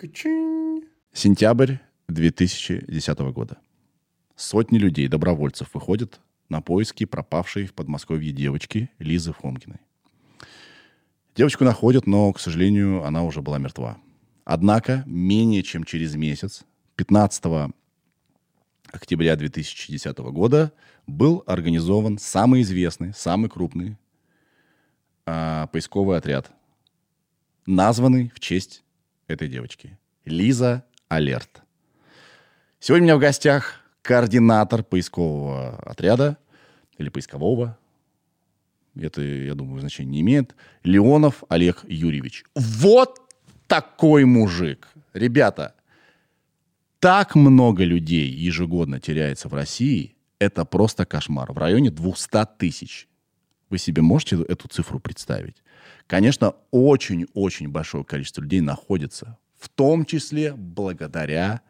Качинь. Сентябрь 2010 года. Сотни людей, добровольцев, выходят на поиски пропавшей в Подмосковье девочки Лизы Фомкиной. Девочку находят, но, к сожалению, она уже была мертва. Однако, менее чем через месяц, 15 октября 2010 года, был организован самый известный, самый крупный поисковый отряд, названный в честь этой девочки. Лиза Алерт. Сегодня у меня в гостях координатор поискового отряда, или поискового, это, я думаю, значения не имеет, Леонов Олег Юрьевич. Вот такой мужик. Ребята, так много людей ежегодно теряется в России, это просто кошмар. В районе 200 тысяч. Вы себе можете эту цифру представить? Конечно, очень-очень большое количество людей находится, в том числе благодаря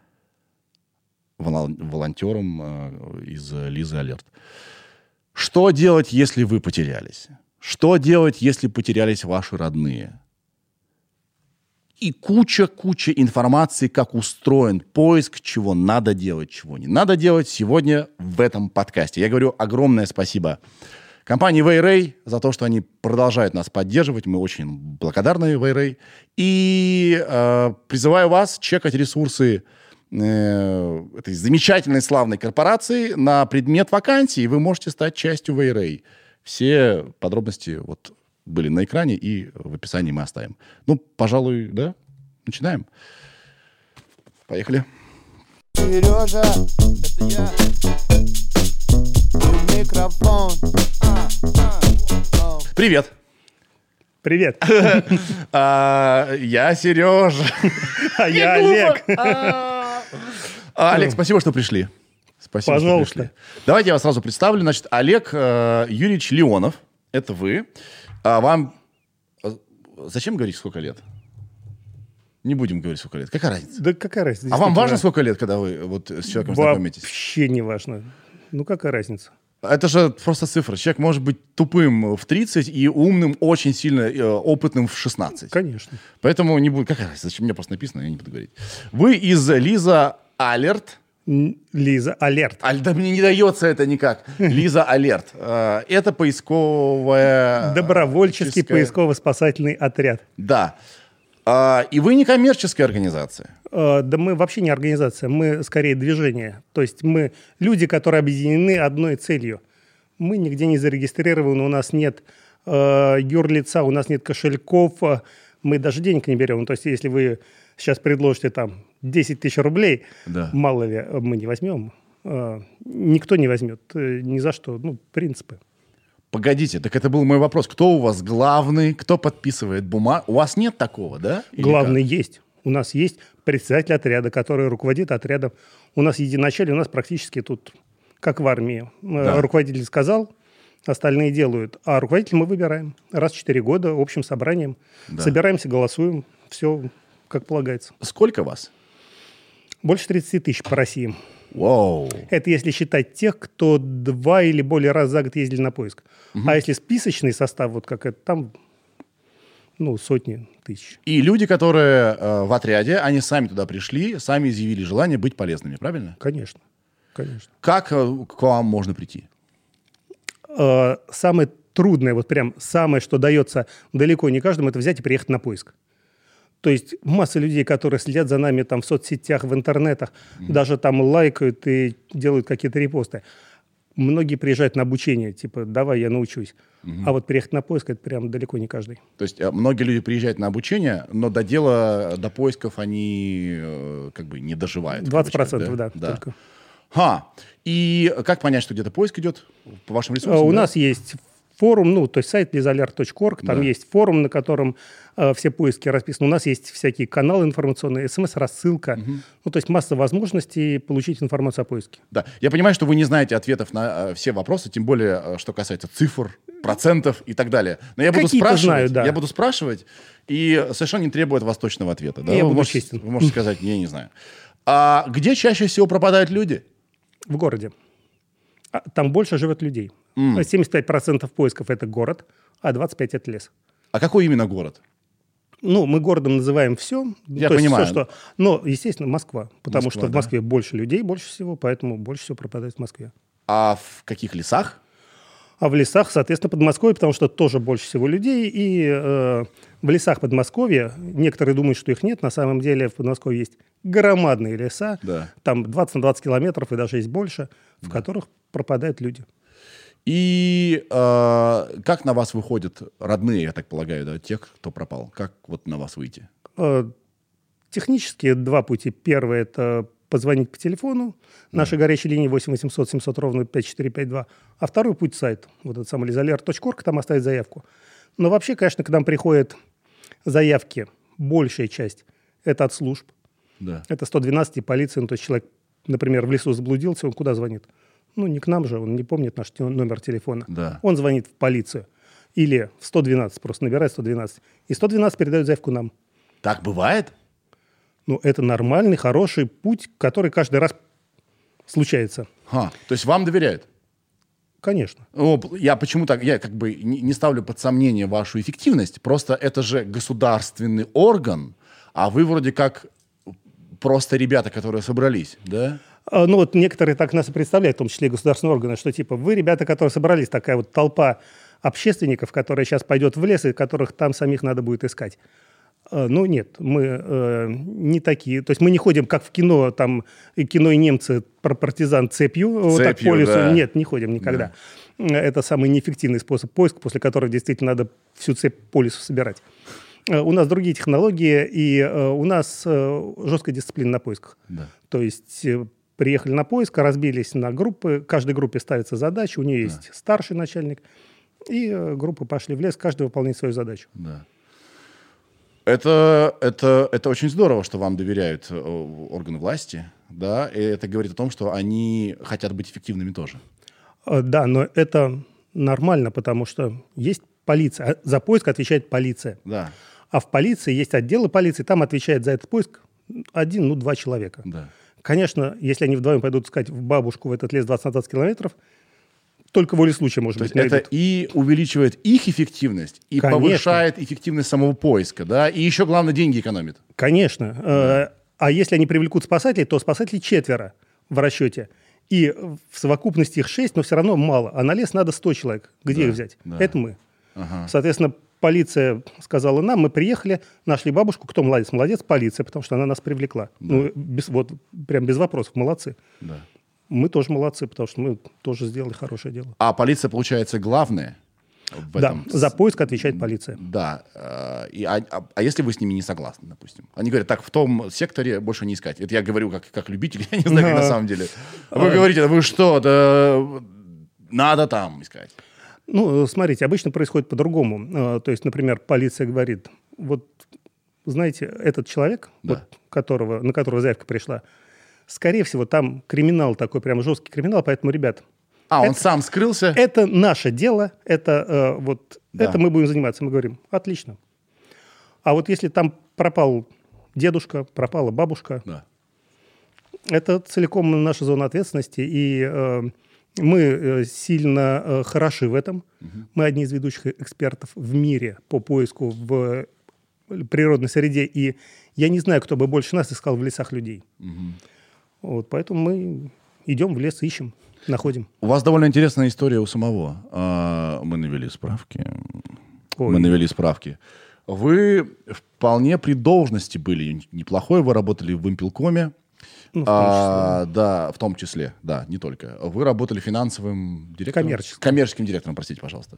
волонтерам из Лизы Алерт. Что делать, если вы потерялись? Что делать, если потерялись ваши родные? И куча информации, как устроен поиск, чего надо делать, чего не надо делать сегодня в этом подкасте. Я говорю огромное спасибо компании Вейрей за то, что они продолжают нас поддерживать. Мы очень благодарны Вейрей. И призываю вас чекать ресурсы этой замечательной, славной корпорации на предмет вакансий. Вы можете стать частью Вейрей. Все подробности вот были на экране и в описании мы оставим. Ну, пожалуй, да? Начинаем. Поехали. Сережа, это я. Микрофон. Привет. Привет. Я Сережа. А я Олег. Олег, спасибо, что пришли. Спасибо, Пожалуйста. что пришли. Давайте я вас сразу представлю. Значит, Олег Юрьевич Леонов. Это вы. Вам... Зачем говорить, сколько лет? Не будем говорить, сколько лет. Какая разница? Да какая разница? А вам важно, сколько лет, когда вы вот с человеком знакомитесь? Вообще не важно. Ну, какая разница? Это же просто цифра. Человек может быть тупым в 30 и умным, очень сильно опытным в 16. Конечно. Поэтому не будет... Какая разница? Зачем мне просто написано, я не буду говорить. Вы из Лиза Алерт. Лиза Алерт. Да мне не дается это никак. Лиза Алерт. Это поисковая... Добровольческий поисково-спасательный отряд. Да. И вы не коммерческая организация. Да мы вообще не организация, мы скорее движение. То есть мы люди, которые объединены одной целью. Мы нигде не зарегистрированы, у нас нет юрлица, у нас нет кошельков, мы даже денег не берем. То есть если вы сейчас предложите там 10 тысяч рублей, Да. мало ли, мы не возьмем. Никто не возьмет, ни за что. Ну, принципы. Погодите, так это был мой вопрос. Кто у вас главный, кто подписывает бумагу? У вас нет такого, да? Или Главный как? есть. У нас есть председатель отряда, который руководит отрядом. У нас единоначалие, у нас практически тут, как в армии. Да. Руководитель сказал, остальные делают. А руководителя мы выбираем. Раз в 4 года общим собранием. Да. Собираемся, голосуем. Все как полагается. Сколько вас? Больше 30 тысяч по России. Вау. Это если считать тех, кто 2 или более раз за год ездили на поиск. А если списочный состав, вот как это, там, ну, сотни тысяч. И люди, которые в отряде, они сами туда пришли, сами изъявили желание быть полезными, правильно? Конечно, конечно. Как к вам можно прийти? Самое трудное, вот прям самое, что дается далеко не каждому, это взять и приехать на поиск. То есть масса людей, которые следят за нами там в соцсетях, в интернетах, даже там лайкают и делают какие-то репосты. Многие приезжают на обучение, типа, давай, я научусь. А вот приехать на поиск, это прям далеко не каждый. То есть многие люди приезжают на обучение, но до дела, до поисков они как бы не доживают. 20%, да, только. И как понять, что где-то поиск идет по вашим ресурсам? У нас есть форум, ну, то есть сайт lizalert.org, там есть форум, на котором все поиски расписаны. У нас есть всякие каналы информационные, смс-рассылка. Ну, то есть масса возможностей получить информацию о поиске. Да, я понимаю, что вы не знаете ответов на все вопросы, тем более, что касается цифр, процентов и так далее. Но я буду спрашивать, знаю, да. я буду спрашивать, и совершенно не требует вас точного ответа. Да? Я Вы буду можете, честен. вы можете сказать, я не знаю. А где чаще всего пропадают люди? В городе. Там больше живет людей. 75% поисков – это город, а 25% – это лес. А какой именно город? Ну, мы городом называем все. Я понимаю. Все, что... Но, естественно, Москва. Потому Москва, что в да. Москве больше людей, больше всего, поэтому больше всего пропадает в Москве. А в каких лесах? А в лесах, соответственно, Подмосковье, потому что тоже больше всего людей. И в лесах Подмосковья, некоторые думают, что их нет, на самом деле в Подмосковье есть громадные леса, Да. там 20 на 20 километров и даже есть больше, в которых пропадают люди. И как на вас выходят родные, я так полагаю, да, тех, кто пропал? Как вот на вас выйти? Технически два пути. Первый – это позвонить по телефону. Нашей горячей линии 8 800 700 ровно 5452. А второй путь – сайт. Вот этот самый lisalert.org, там оставить заявку. Но вообще, конечно, к нам приходят заявки, большая часть – это от служб. Да. Это 112 и полиция. Ну, то есть человек, например, в лесу заблудился, он куда звонит? Ну, не к нам же, он не помнит наш номер телефона. Да. Он звонит в полицию. Или в 112, просто набирает 112. И 112 передает заявку нам. Так бывает? Ну, это нормальный, хороший путь, который каждый раз случается. То есть вам доверяют? Конечно. Я почему так? Я как бы не ставлю под сомнение вашу эффективность. Просто это же государственный орган, а вы вроде как просто ребята, которые собрались, да? Ну, вот некоторые так нас и представляют, в том числе и государственные органы, что типа вы, ребята, которые собрались, такая вот толпа общественников, которая сейчас пойдет в лес, и которых там самих надо будет искать. Ну, нет, мы не такие. То есть мы не ходим, как в кино, там, кино и немцы про партизан цепью, вот так по лесу. Да. Нет, не ходим никогда. Да. Это самый неэффективный способ поиска, после которого действительно надо всю цепь по лесу собирать. У нас другие технологии, и у нас жесткая дисциплина на поисках. Да. То есть приехали на поиск, разбились на группы, каждой группе ставится задача, у нее есть старший начальник, и группы пошли в лес, каждый выполняет свою задачу. Да. Это очень здорово, что вам доверяют органы власти, да, и это говорит о том, что они хотят быть эффективными тоже. Да, но это нормально, потому что есть полиция, за поиск отвечает полиция. Да. А в полиции есть отделы полиции, там отвечает за этот поиск 1-2 человека. Да. Конечно, если они вдвоем пойдут искать бабушку в этот лес 20 на 20 километров, только волей случая, может быть, найдут. Это и увеличивает их эффективность, и Конечно. повышает эффективность самого поиска, да, и еще, главное, деньги экономит. Конечно. Да. А если они привлекут спасателей, то спасателей 4 в расчете. И в совокупности их 6, но все равно мало. А на лес надо 100 человек. Где их взять? Да. Это мы. Ага. Соответственно, полиция сказала нам, мы приехали, нашли бабушку. Кто молодец? Молодец, полиция, потому что она нас привлекла. Да. Ну, прям без вопросов. Молодцы. Да. Мы тоже молодцы, потому что мы тоже сделали хорошее дело. А полиция, получается, главная в этом? Да, за поиск отвечает полиция. Да. А если вы с ними не согласны, допустим? Они говорят, так, в том секторе больше не искать. Это я говорю как любитель, я не знаю, как на самом деле. Вы говорите, вы что, да, надо там искать. Ну, смотрите, обычно происходит по-другому. То есть, например, полиция говорит, вот, знаете, этот человек, Да. вот, на которого заявка пришла, скорее всего, там криминал такой, прям жесткий криминал, поэтому, ребят... Он сам скрылся? Это наше дело, это Да. это мы будем заниматься. Мы говорим, отлично. А вот если там пропал дедушка, пропала бабушка, Да. это целиком наша зона ответственности, и мы сильно хороши в этом. Мы одни из ведущих экспертов в мире по поиску в природной среде, и я не знаю, кто бы больше нас искал в лесах людей. Вот, поэтому мы идем в лес, ищем, находим. У вас довольно интересная история у самого. Мы навели справки. Вы вполне при должности были неплохой, вы работали в Вимпелкоме. Ну, в том числе. Да, в том числе, да, не только. Вы работали финансовым директором? Коммерческим директором, простите, пожалуйста.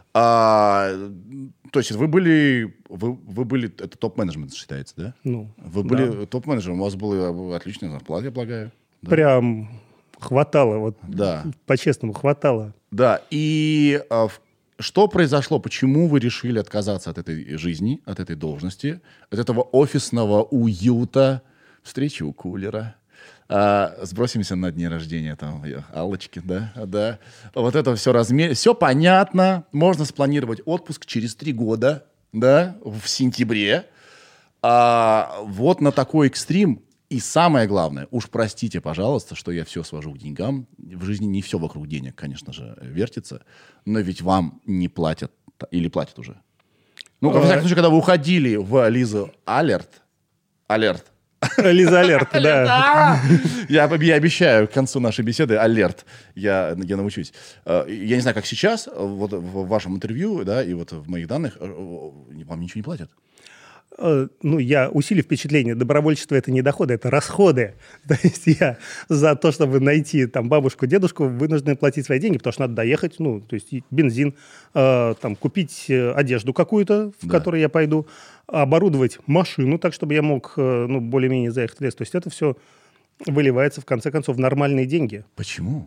То есть вы были, это топ-менеджмент считается, да? Ну, вы были топ-менеджером, у вас была отличная зарплата, я полагаю. Да? Прям хватало, вот да. По-честному, хватало. Да, и что произошло, почему вы решили отказаться от этой жизни, от этой должности, от этого офисного уюта, встречи у кулера? Сбросимся на дне рождения там, Аллочки, да. Вот это все все понятно. Можно спланировать отпуск через 3 года, да, в сентябре. Вот на такой экстрим. И самое главное, уж простите, пожалуйста, что я все свожу к деньгам. В жизни не все вокруг денег, конечно же, вертится. Но ведь вам не платят или платят уже? Ну, во всяком случае, когда вы уходили в Лизу Алерт. Лиза Алерт, да. Я обещаю к концу нашей беседы Алерт. Я научусь. Я не знаю, как сейчас, вот в вашем интервью, да, и вот в моих данных, вам ничего не платят. Ну, я усилю впечатление. Добровольчество – это не доходы, это расходы. То есть я за то, чтобы найти там бабушку, дедушку, вынужден платить свои деньги, потому что надо доехать, ну, то есть бензин, там, купить одежду какую-то, в которой я пойду, оборудовать машину так, чтобы я мог, ну, более-менее заехать в лес. То есть это все выливается, в конце концов, в нормальные деньги. Почему?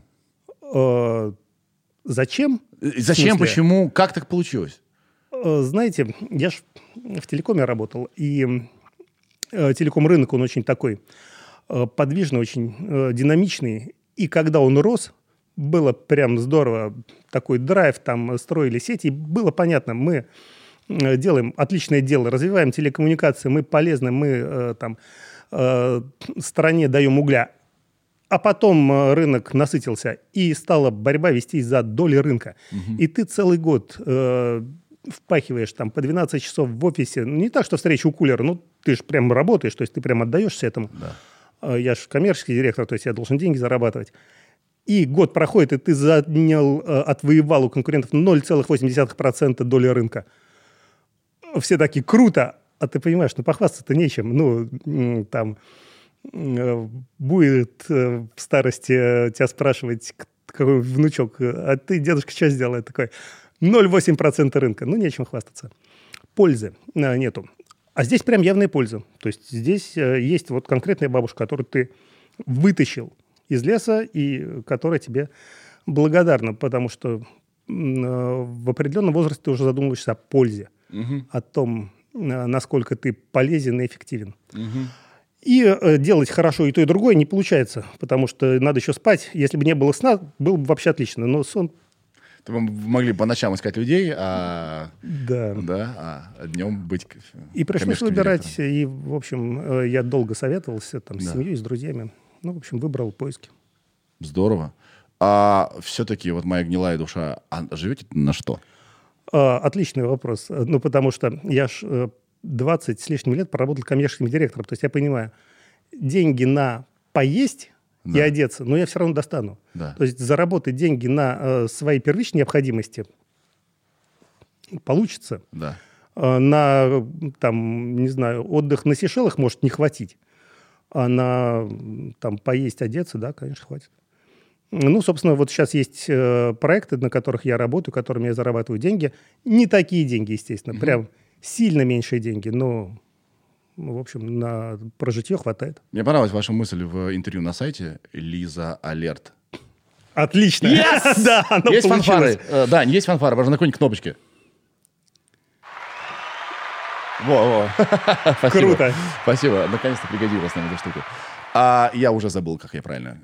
Зачем? Зачем, почему, как так получилось? Знаете, я ж в телекоме работал, и телеком-рынок, он очень такой подвижный, очень динамичный. И когда он рос, было прям здорово. Такой драйв, там строили сети, и было понятно, мы делаем отличное дело, развиваем телекоммуникации, мы полезны, мы там стране даем угля. А потом рынок насытился, и стала борьба вестись за доли рынка. И ты целый год впахиваешь там по 12 часов в офисе. Не так, что встреча у кулера, ну, ты же прям работаешь, то есть ты прям отдаешься этому. Да. Я же коммерческий директор, то есть я должен деньги зарабатывать. И год проходит, и ты отвоевал у конкурентов 0,8% доли рынка. Все такие, круто! А ты понимаешь, ну, похвастаться-то нечем. Ну, там будет в старости тебя спрашивать, какой внучок, а ты, дедушка, что сделал? Я такой... 0,8% рынка. Ну, нечем хвастаться. Пользы нету. А здесь прям явная польза. То есть здесь есть вот конкретная бабушка, которую ты вытащил из леса и которая тебе благодарна, потому что в определенном возрасте ты уже задумываешься о пользе, о том, насколько ты полезен и эффективен. И делать хорошо и то, и другое не получается, потому что надо еще спать. Если бы не было сна, было бы вообще отлично. Но сон... Вы могли по ночам искать людей, а днем быть и пришлось выбирать. И, в общем, я долго советовался там, с семьей, с друзьями. Ну, в общем, выбрал поиски. Здорово. А все-таки вот моя гнилая душа, живете на что? Отличный вопрос. Ну, потому что я ж 20 с лишним лет проработал коммерческим директором. То есть я понимаю, деньги на поесть... и одеться, но я все равно достану. Да. То есть заработать деньги на свои первичные необходимости получится. Да. На, там, не знаю, отдых на Сейшелах может не хватить. А на там, поесть, одеться, да, конечно, хватит. Ну, собственно, вот сейчас есть проекты, на которых я работаю, которыми я зарабатываю деньги. Не такие деньги, естественно, прям сильно меньшие деньги, но... в общем, на прожитье хватает. Мне понравилась ваша мысль в интервью на сайте Лиза Алерт. Отлично! Yes! Да, оно есть получилось. Фанфары. Да, есть фанфары. Важно на какой-нибудь кнопочке. Во. Спасибо. Круто. Спасибо. Наконец-то пригодилась нам эта штука. А я уже забыл, как я правильно...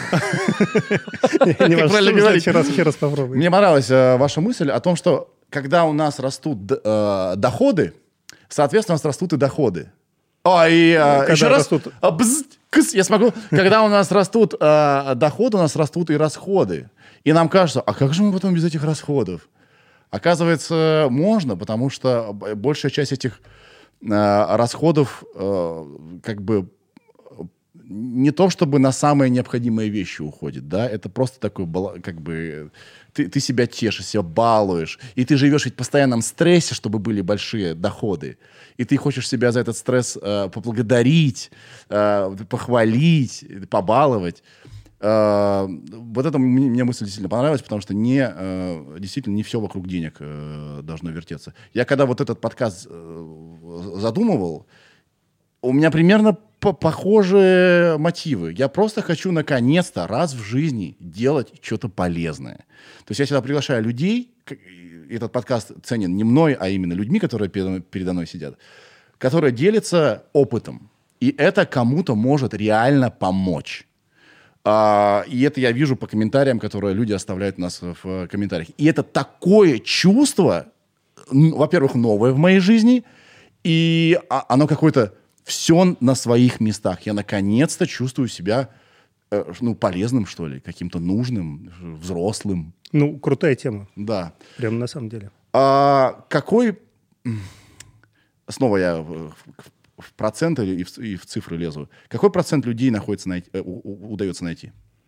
Не важно, еще раз попробуй. Мне понравилась ваша мысль о том, что когда у нас растут доходы, соответственно, у нас растут и доходы. Еще раз. Я смогу. Когда у нас растут доходы, у нас растут и расходы. И нам кажется, а как же мы потом без этих расходов? Оказывается, можно, потому что большая часть этих расходов как бы не то чтобы на самые необходимые вещи уходит, да, это просто такой, как бы, ты себя тешишь, себя балуешь, и ты живешь ведь в постоянном стрессе, чтобы были большие доходы, и ты хочешь себя за этот стресс поблагодарить, похвалить, побаловать. Вот это мне мысль действительно понравилась, потому что действительно не все вокруг денег должно вертеться. Я когда вот этот подкаст задумывал, у меня примерно похожие мотивы. Я просто хочу наконец-то раз в жизни делать что-то полезное. То есть я сюда приглашаю людей, этот подкаст ценен не мной, а именно людьми, которые передо мной сидят, которые делятся опытом. И это кому-то может реально помочь. И это я вижу по комментариям, которые люди оставляют у нас в комментариях. И это такое чувство, во-первых, новое в моей жизни, и оно какое-то все на своих местах. Я наконец-то чувствую себя полезным, что ли, каким-то нужным, взрослым. Ну, крутая тема. Да. Прям на самом деле. Какой снова я в проценты и в цифры лезу. Какой процент людей удается найти?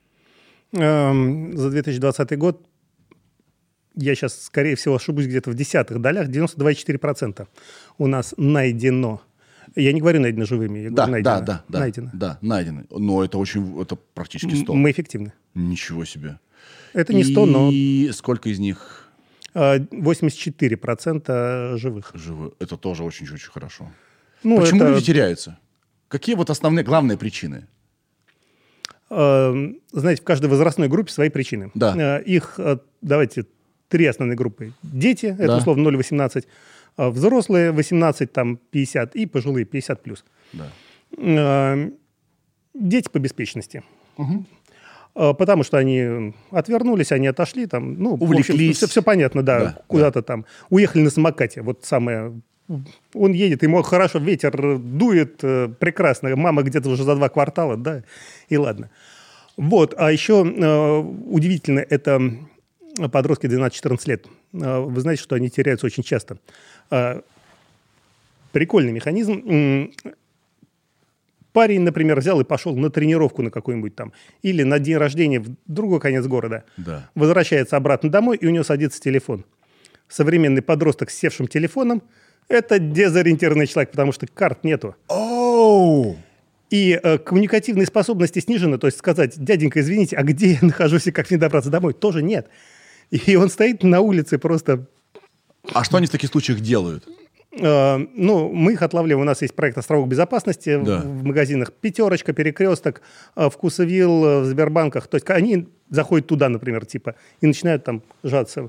За 2020 год, я сейчас, скорее всего, ошибусь где-то в десятых долях, 92,4% у нас найдено. Я не говорю найдено живыми, я говорю найдено. Да, найдено. Но это практически 100. Мы эффективны. Ничего себе. Это не 100, но... И сколько из них... 84% живых. Живы. Это тоже очень-очень хорошо. Ну, почему это... люди теряются? Какие вот основные, главные причины? Знаете, в каждой возрастной группе свои причины. Да. Их, давайте, 3 основные группы. Дети, это Да. условно 0-18, взрослые 18-50 и пожилые 50+. Да. Дети по беспечности. Потому что они отвернулись, они отошли, там, ну, увлеклись. Все понятно, да, куда-то там. Уехали на самокате, вот самое. Он едет, ему хорошо, ветер дует, прекрасно. Мама где-то уже за 2 квартала, да, и ладно. Вот, а еще удивительно, это подростки 12-14 лет. Вы знаете, что они теряются очень часто. Прикольный механизм. Парень, например, взял и пошел на тренировку на какую-нибудь там, или на день рождения в другой конец города. Да. Возвращается обратно домой, и у него садится телефон. Современный подросток с севшим телефоном – это дезориентированный человек, потому что карт нету. И коммуникативные способности снижены, то есть сказать: дяденька, извините, а где я нахожусь и как мне добраться домой, тоже нет. И он стоит на улице просто... А что они в таких случаях делают? Ну, мы их отлавливаем. У нас есть проект «Островок безопасности» в магазинах «Пятерочка», «Перекресток», «Вкусвилл», в Сбербанках. То есть они заходят туда, например, типа, и начинают там жаться.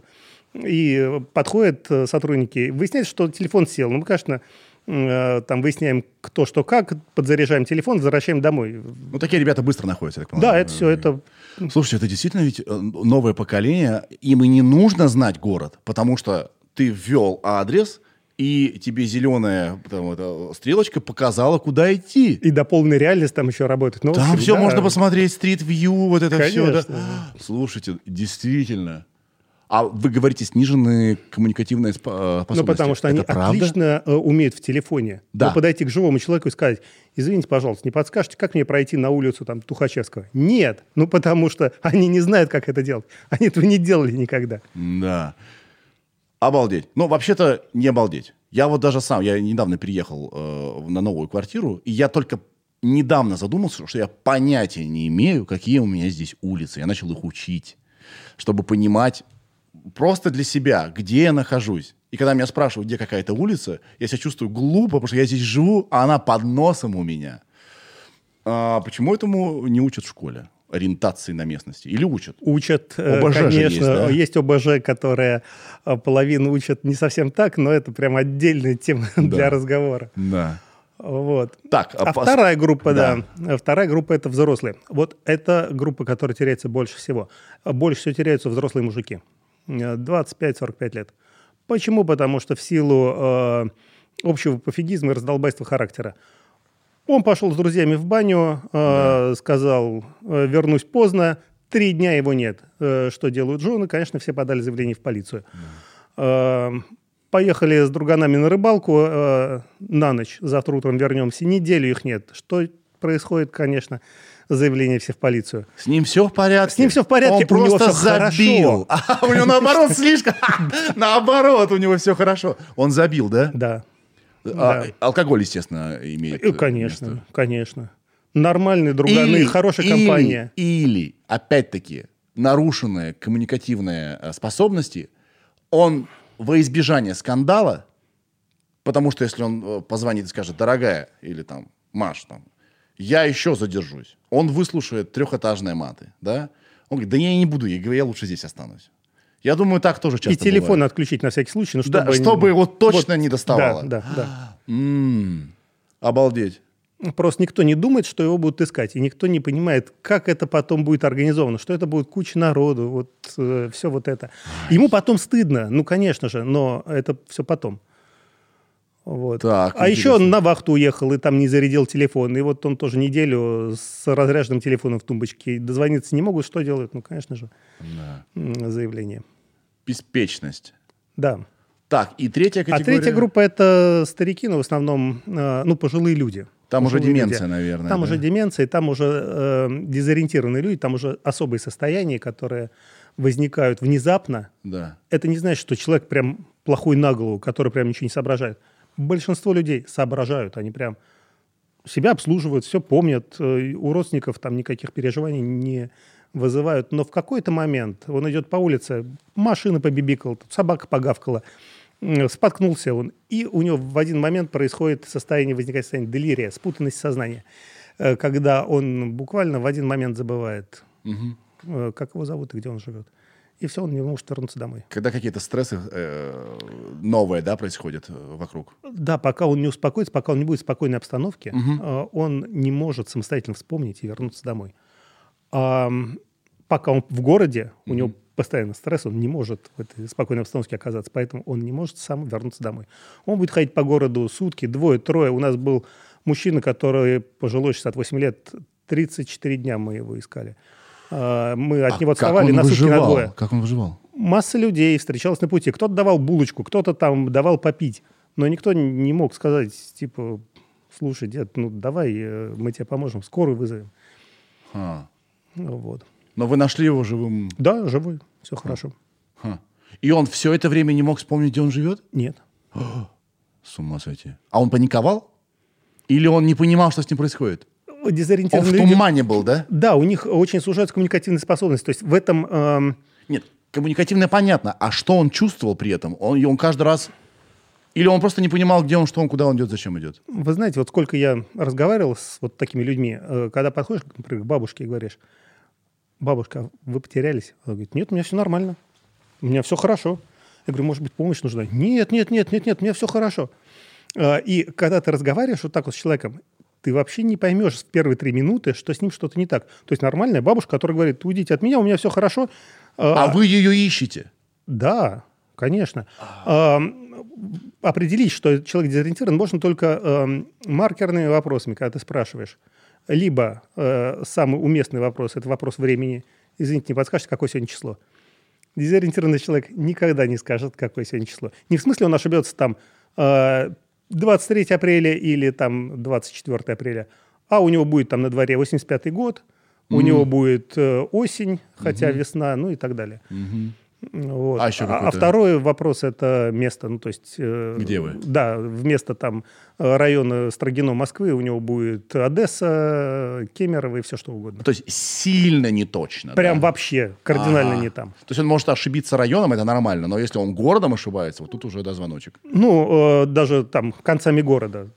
И подходят сотрудники. Выясняется, что телефон сел. Ну, мы, конечно, там выясняем, кто что как, подзаряжаем телефон, возвращаем домой. Ну, такие ребята быстро находятся, я так понимаю. Да, это все, это... Слушайте, это действительно ведь новое поколение, им и не нужно знать город, потому что ты ввел адрес, и тебе зеленая стрелочка показала, куда идти. И до полной реальности там еще работает. Ну, там общем, все да. можно посмотреть, стрит-вью, вот это Конечно. все. Да. Слушайте, действительно. А вы говорите, сниженные коммуникативные способности. Ну, потому что они отлично умеют в телефоне. Да. Но подойти к живому человеку и сказать: извините, пожалуйста, не подскажете, как мне пройти на улицу там, Тухачевского? Нет. Ну, потому что они не знают, как это делать. Они этого не делали никогда. Да. Обалдеть. Ну, вообще-то не обалдеть. Я вот даже сам, я недавно переехал на новую квартиру, и я только недавно задумался, что я понятия не имею, какие у меня здесь улицы. Я начал их учить, чтобы понимать просто для себя, где я нахожусь. И когда меня спрашивают, где какая-то улица, я себя чувствую глупо, потому что я здесь живу, а она под носом у меня. Почему этому не учат в школе? Ориентации на местности? Или учат? Учат, ОБЖ конечно. же есть, да? Есть ОБЖ, которые половину учат не совсем так, но это прям отдельная тема для разговора. Да. Вот. Так, вторая группа, вторая группа – это взрослые. Вот это группа, которая теряется больше всего. Больше всего теряются взрослые мужики. 25-45 лет. Почему? Потому что в силу общего пофигизма и раздолбайства характера. Он пошел с друзьями в баню, сказал: вернусь поздно, 3 дня его нет. Что делают жены? Конечно, все подали заявление в полицию. Поехали с друганами на рыбалку на ночь, завтра утром вернемся, неделю их нет. Что происходит? Конечно, заявление все в полицию. С ним все в порядке? С ним все в порядке, он у него просто все забил. хорошо. У него наоборот слишком... Наоборот, у него все хорошо. Он забил, да? Да. Алкоголь, естественно, имеет Конечно, место. конечно. Нормальные друганы, хорошая компания. Или, опять-таки, нарушенные коммуникативные способности, он во избежание скандала, потому что если он позвонит и скажет: дорогая, или там, Маш, там, я еще задержусь. Он выслушает 3-этажные маты, да? Он говорит: да я не буду, я лучше здесь останусь. Я думаю, так тоже часто И телефон бывает. отключить на всякий случай, чтобы его точно не доставало. Да. Обалдеть. Просто никто не думает, что его будут искать, и никто не понимает, как это потом будет организовано, что это будет куча народу, вот все вот это. Ему потом стыдно, ну, конечно же, но это все потом. Вот. Так, а еще он на вахту уехал и там не зарядил телефон, и вот он тоже неделю с разряженным телефоном в тумбочке. Дозвониться не могут, что делают? Ну, конечно же, заявление. Беспечность. Да. Так, и третья категория? А третья группа – это старики, но в основном пожилые люди. Там уже Пожилые деменция, люди. наверное. Там да? уже деменция, там уже дезориентированные люди, там уже особые состояния, которые возникают внезапно. Да. Это не значит, что человек прям плохой на голову, который прям ничего не соображает. Большинство людей соображают, они прям себя обслуживают, все помнят, у родственников там никаких переживаний не вызывают. Но в какой-то момент он идет по улице, машина побибикала, собака погавкала, споткнулся он, и у него в один момент происходит возникает состояние делирия, спутанность сознания, когда он буквально в один момент забывает, как его зовут и где он живет. И все, он не может вернуться домой. Когда какие-то стрессы новые, да, происходят вокруг. Да, пока он не успокоится, пока он не будет в спокойной обстановке, он не может самостоятельно вспомнить и вернуться домой. А пока он в городе, у него постоянно стресс, он не может в этой спокойной обстановке оказаться, поэтому он не может сам вернуться домой. Он будет ходить по городу сутки, двое, трое. У нас был мужчина, который пожилой, 68 лет, 34 дня мы его искали. Мы от него отставали на сутки, на двое. Как он выживал? Масса людей встречалась на пути. Кто-то давал булочку, кто-то там давал попить. Но никто не мог сказать, типа, слушай, дед, давай мы тебе поможем, скорую вызовем. Вот. Но вы нашли его живым? Да, живой, все хорошо. И он все это время не мог вспомнить, где он живет? Нет. С ума сойти. А он паниковал? Или он не понимал, что с ним происходит? Он в тумане был, да? Да, у них очень сужаются коммуникативные способности. То есть в этом... Нет, коммуникативное понятно. А что он чувствовал при этом? Он каждый раз... Или он просто не понимал, где он, что он, куда он идет, зачем идет? Вы знаете, вот сколько я разговаривал с вот такими людьми, когда подходишь, например, к бабушке и говоришь, бабушка, вы потерялись? Она говорит, нет, у меня все нормально, у меня все хорошо. Я говорю, может быть, помощь нужна? Нет, у меня все хорошо. И когда ты разговариваешь вот так вот с человеком, ты вообще не поймешь в первые 3 минуты, что с ним что-то не так. То есть нормальная бабушка, которая говорит, уйдите от меня, у меня все хорошо. А вы ее ищете? Да, конечно. Определить, что человек дезориентирован, можно только маркерными вопросами, когда ты спрашиваешь. Либо самый уместный вопрос – это вопрос времени. Извините, не подскажете, какое сегодня число? Дезориентированный человек никогда не скажет, какое сегодня число. Не в смысле он ошибется там 23 апреля или там 24 апреля, а у него будет там на дворе 85-й год, у него будет осень, хотя весна, ну и так далее. Вот. А второй вопрос – это место. Ну, то есть, где вы? Да, вместо там района Строгино Москвы у него будет Одесса, Кемерово и все что угодно. То есть сильно не точно. Прям вообще кардинально не там. То есть он может ошибиться районом, это нормально, но если он городом ошибается, вот тут уже да, звоночек. Ну, даже там концами города.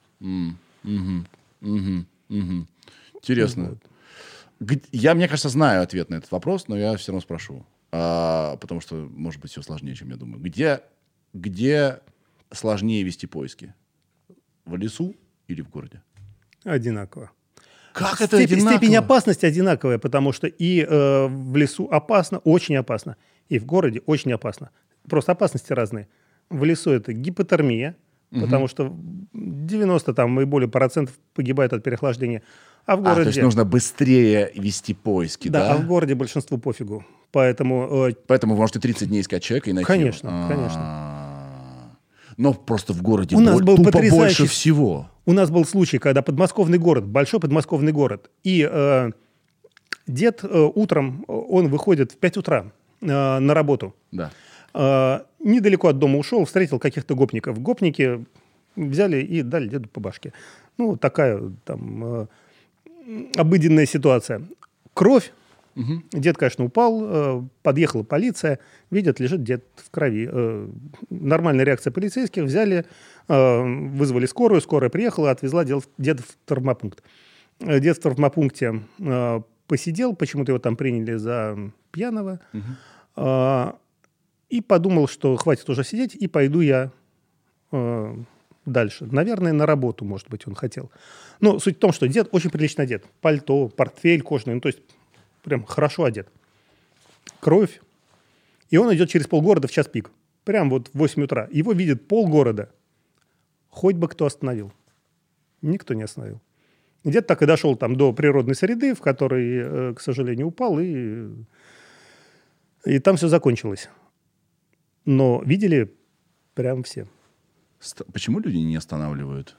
Интересно. Я, мне кажется, знаю ответ на этот вопрос, но я все равно спрошу. Потому что, может быть, все сложнее, чем я думаю. Где сложнее вести поиски? В лесу или в городе? Одинаково. Как это одинаково? Степень опасности одинаковая, потому что и в лесу опасно, очень опасно, и в городе очень опасно. Просто опасности разные. В лесу это гипотермия, потому что 90 там, и более процентов погибает от переохлаждения. А в городе... то есть нужно быстрее вести поиски, да? Да, а в городе большинству пофигу. Поэтому вы можете 30 дней искать человека и найти конечно, его. Конечно. Но просто в городе у нас был тупо потрясающий... больше всего. У нас был случай, когда подмосковный город, большой подмосковный город, и дед утром, он выходит в 5 утра на работу. Да. Недалеко от дома ушел, встретил каких-то гопников. Гопники взяли и дали деду по башке. Ну, такая там обыденная ситуация. Кровь. Дед, конечно, упал, подъехала полиция, видят, лежит дед в крови. Нормальная реакция полицейских, взяли, вызвали скорую, скорая приехала, отвезла деда в травмопункт. Дед в травмопункте посидел, почему-то его там приняли за пьяного, и подумал, что хватит уже сидеть, и пойду я дальше. Наверное, на работу, может быть, он хотел. Но суть в том, что дед очень прилично одет. Пальто, портфель кожаный, ну, то есть прям хорошо одет. Кровь. И он идет через полгорода в час пик. Прям вот в 8 утра. Его видит полгорода. Хоть бы кто остановил. Никто не остановил. Дед так и дошел там до природной среды, в которой, к сожалению, упал, и там все закончилось. Но видели Прям все. Почему люди не останавливают?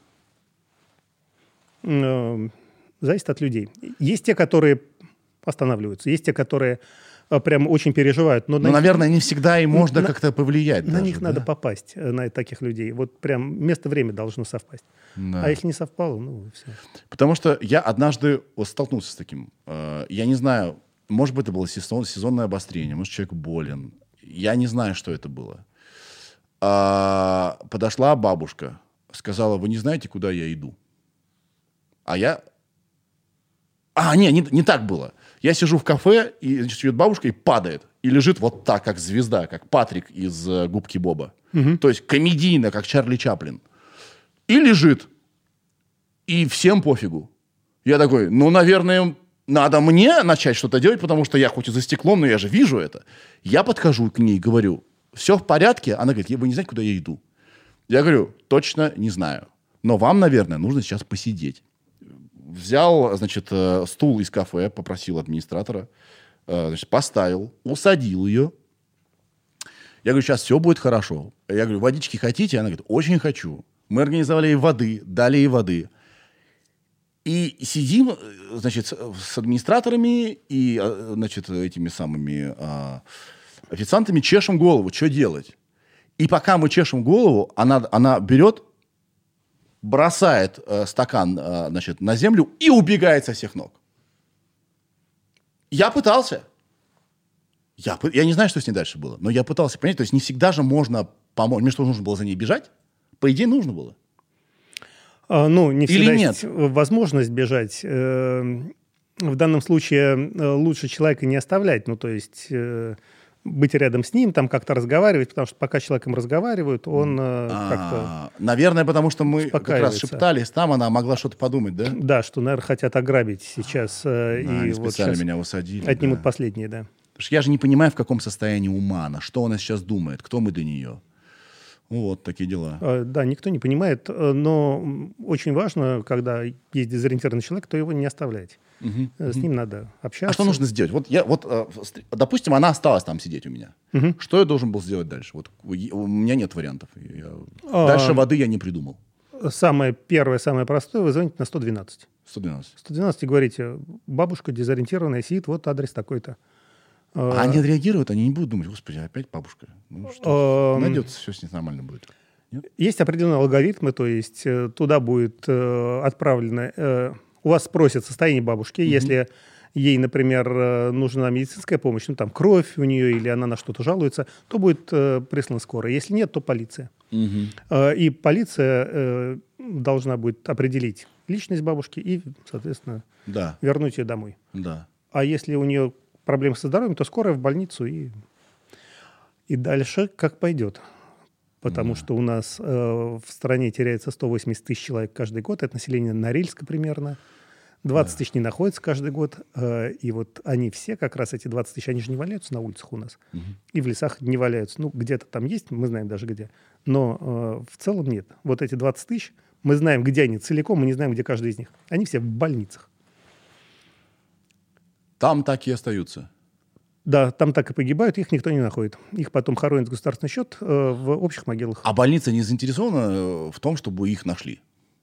Зависит от людей. Есть те, которые останавливаются, есть те, которые прям очень переживают. Но наверное, не всегда и можно как-то повлиять. На даже, них да? надо попасть, на таких людей. Вот прям место-время должно совпасть. Да. А если не совпало, ну, все. Потому что я однажды столкнулся с таким. Я не знаю, может быть, это было сезонное обострение, может, человек болен. Я не знаю, что это было. Подошла бабушка, сказала: вы не знаете, куда я иду? А я... не так было. Я сижу в кафе, и, значит, идет бабушка и падает. И лежит вот так, как звезда, как Патрик из «Губки Боба». То есть комедийно, как Чарли Чаплин. И лежит. И всем пофигу. Я такой, наверное, надо мне начать что-то делать, потому что я хоть и за стеклом, но я же вижу это. Я подхожу к ней и говорю: все в порядке? Она говорит: вы не знаете, куда я иду? Я говорю: точно не знаю. Но вам, наверное, нужно сейчас посидеть. Взял, значит, стул из кафе, попросил администратора, значит, поставил, усадил ее. Я говорю: сейчас все будет хорошо. Я говорю: водички хотите? Она говорит: очень хочу. Мы организовали ей воды, дали ей воды. И сидим, значит, с администраторами и, значит, этими самыми официантами чешем голову, что делать. И пока мы чешем голову, она берет, бросает стакан, значит, на землю и убегает со всех ног. Я пытался. Я не знаю, что с ней дальше было, но я пытался понять. То есть не всегда же можно помочь. Мне что, нужно было за ней бежать? По идее, нужно было. Не всегда Или есть возможность бежать. В данном случае лучше человека не оставлять. Ну, то есть... быть рядом с ним, там как-то разговаривать, потому что пока с человеком разговаривают, он как-то... Наверное, потому что мы как раз шептались, там она могла что-то подумать, да? Да, что, наверное, хотят ограбить сейчас. Они и специально вот меня усадили. отнимут последние, да. Потому что я же не понимаю, в каком состоянии ума она, что она сейчас думает, кто мы для нее. Вот такие дела. Да, никто не понимает, но очень важно, когда есть дезориентированный человек, то его не оставлять. С ним надо общаться. А что нужно сделать? Допустим, она осталась там сидеть у меня. Что я должен был сделать дальше? Вот у меня нет вариантов. Дальше воды я не придумал. Самое первое, самое простое, вы звоните на 112. 112. 112 и говорите: бабушка дезориентированная сидит, вот адрес такой-то. А они отреагируют, они не будут думать: господи, опять бабушка. Ну что, найдется, все с ней нормально будет. Нет? Есть определенные алгоритмы, то есть туда будет отправлено... У вас спросят состояние бабушки, если ей, например, нужна медицинская помощь, ну там кровь у нее или она на что-то жалуется, то будет прислана скорая. Если нет, то полиция. И полиция должна будет определить личность бабушки и, соответственно, вернуть ее домой. Да. А если у нее проблемы со здоровьем, то скорая в больницу и дальше как пойдет. Потому что у нас в стране теряется 180 тысяч человек каждый год. Это население Норильска примерно. 20 тысяч не находится каждый год. И вот они все, как раз эти 20 тысяч, они же не валяются на улицах у нас. И в лесах не валяются. Ну, где-то там есть, мы знаем даже где. Но в целом нет. Вот эти 20 тысяч, мы знаем, где они целиком, мы не знаем, где каждый из них. Они все в больницах. Там так и остаются. Да, там так и погибают, их никто не находит. Их потом хоронят в государственный счет в общих могилах. А больница не заинтересована в том, чтобы их нашли?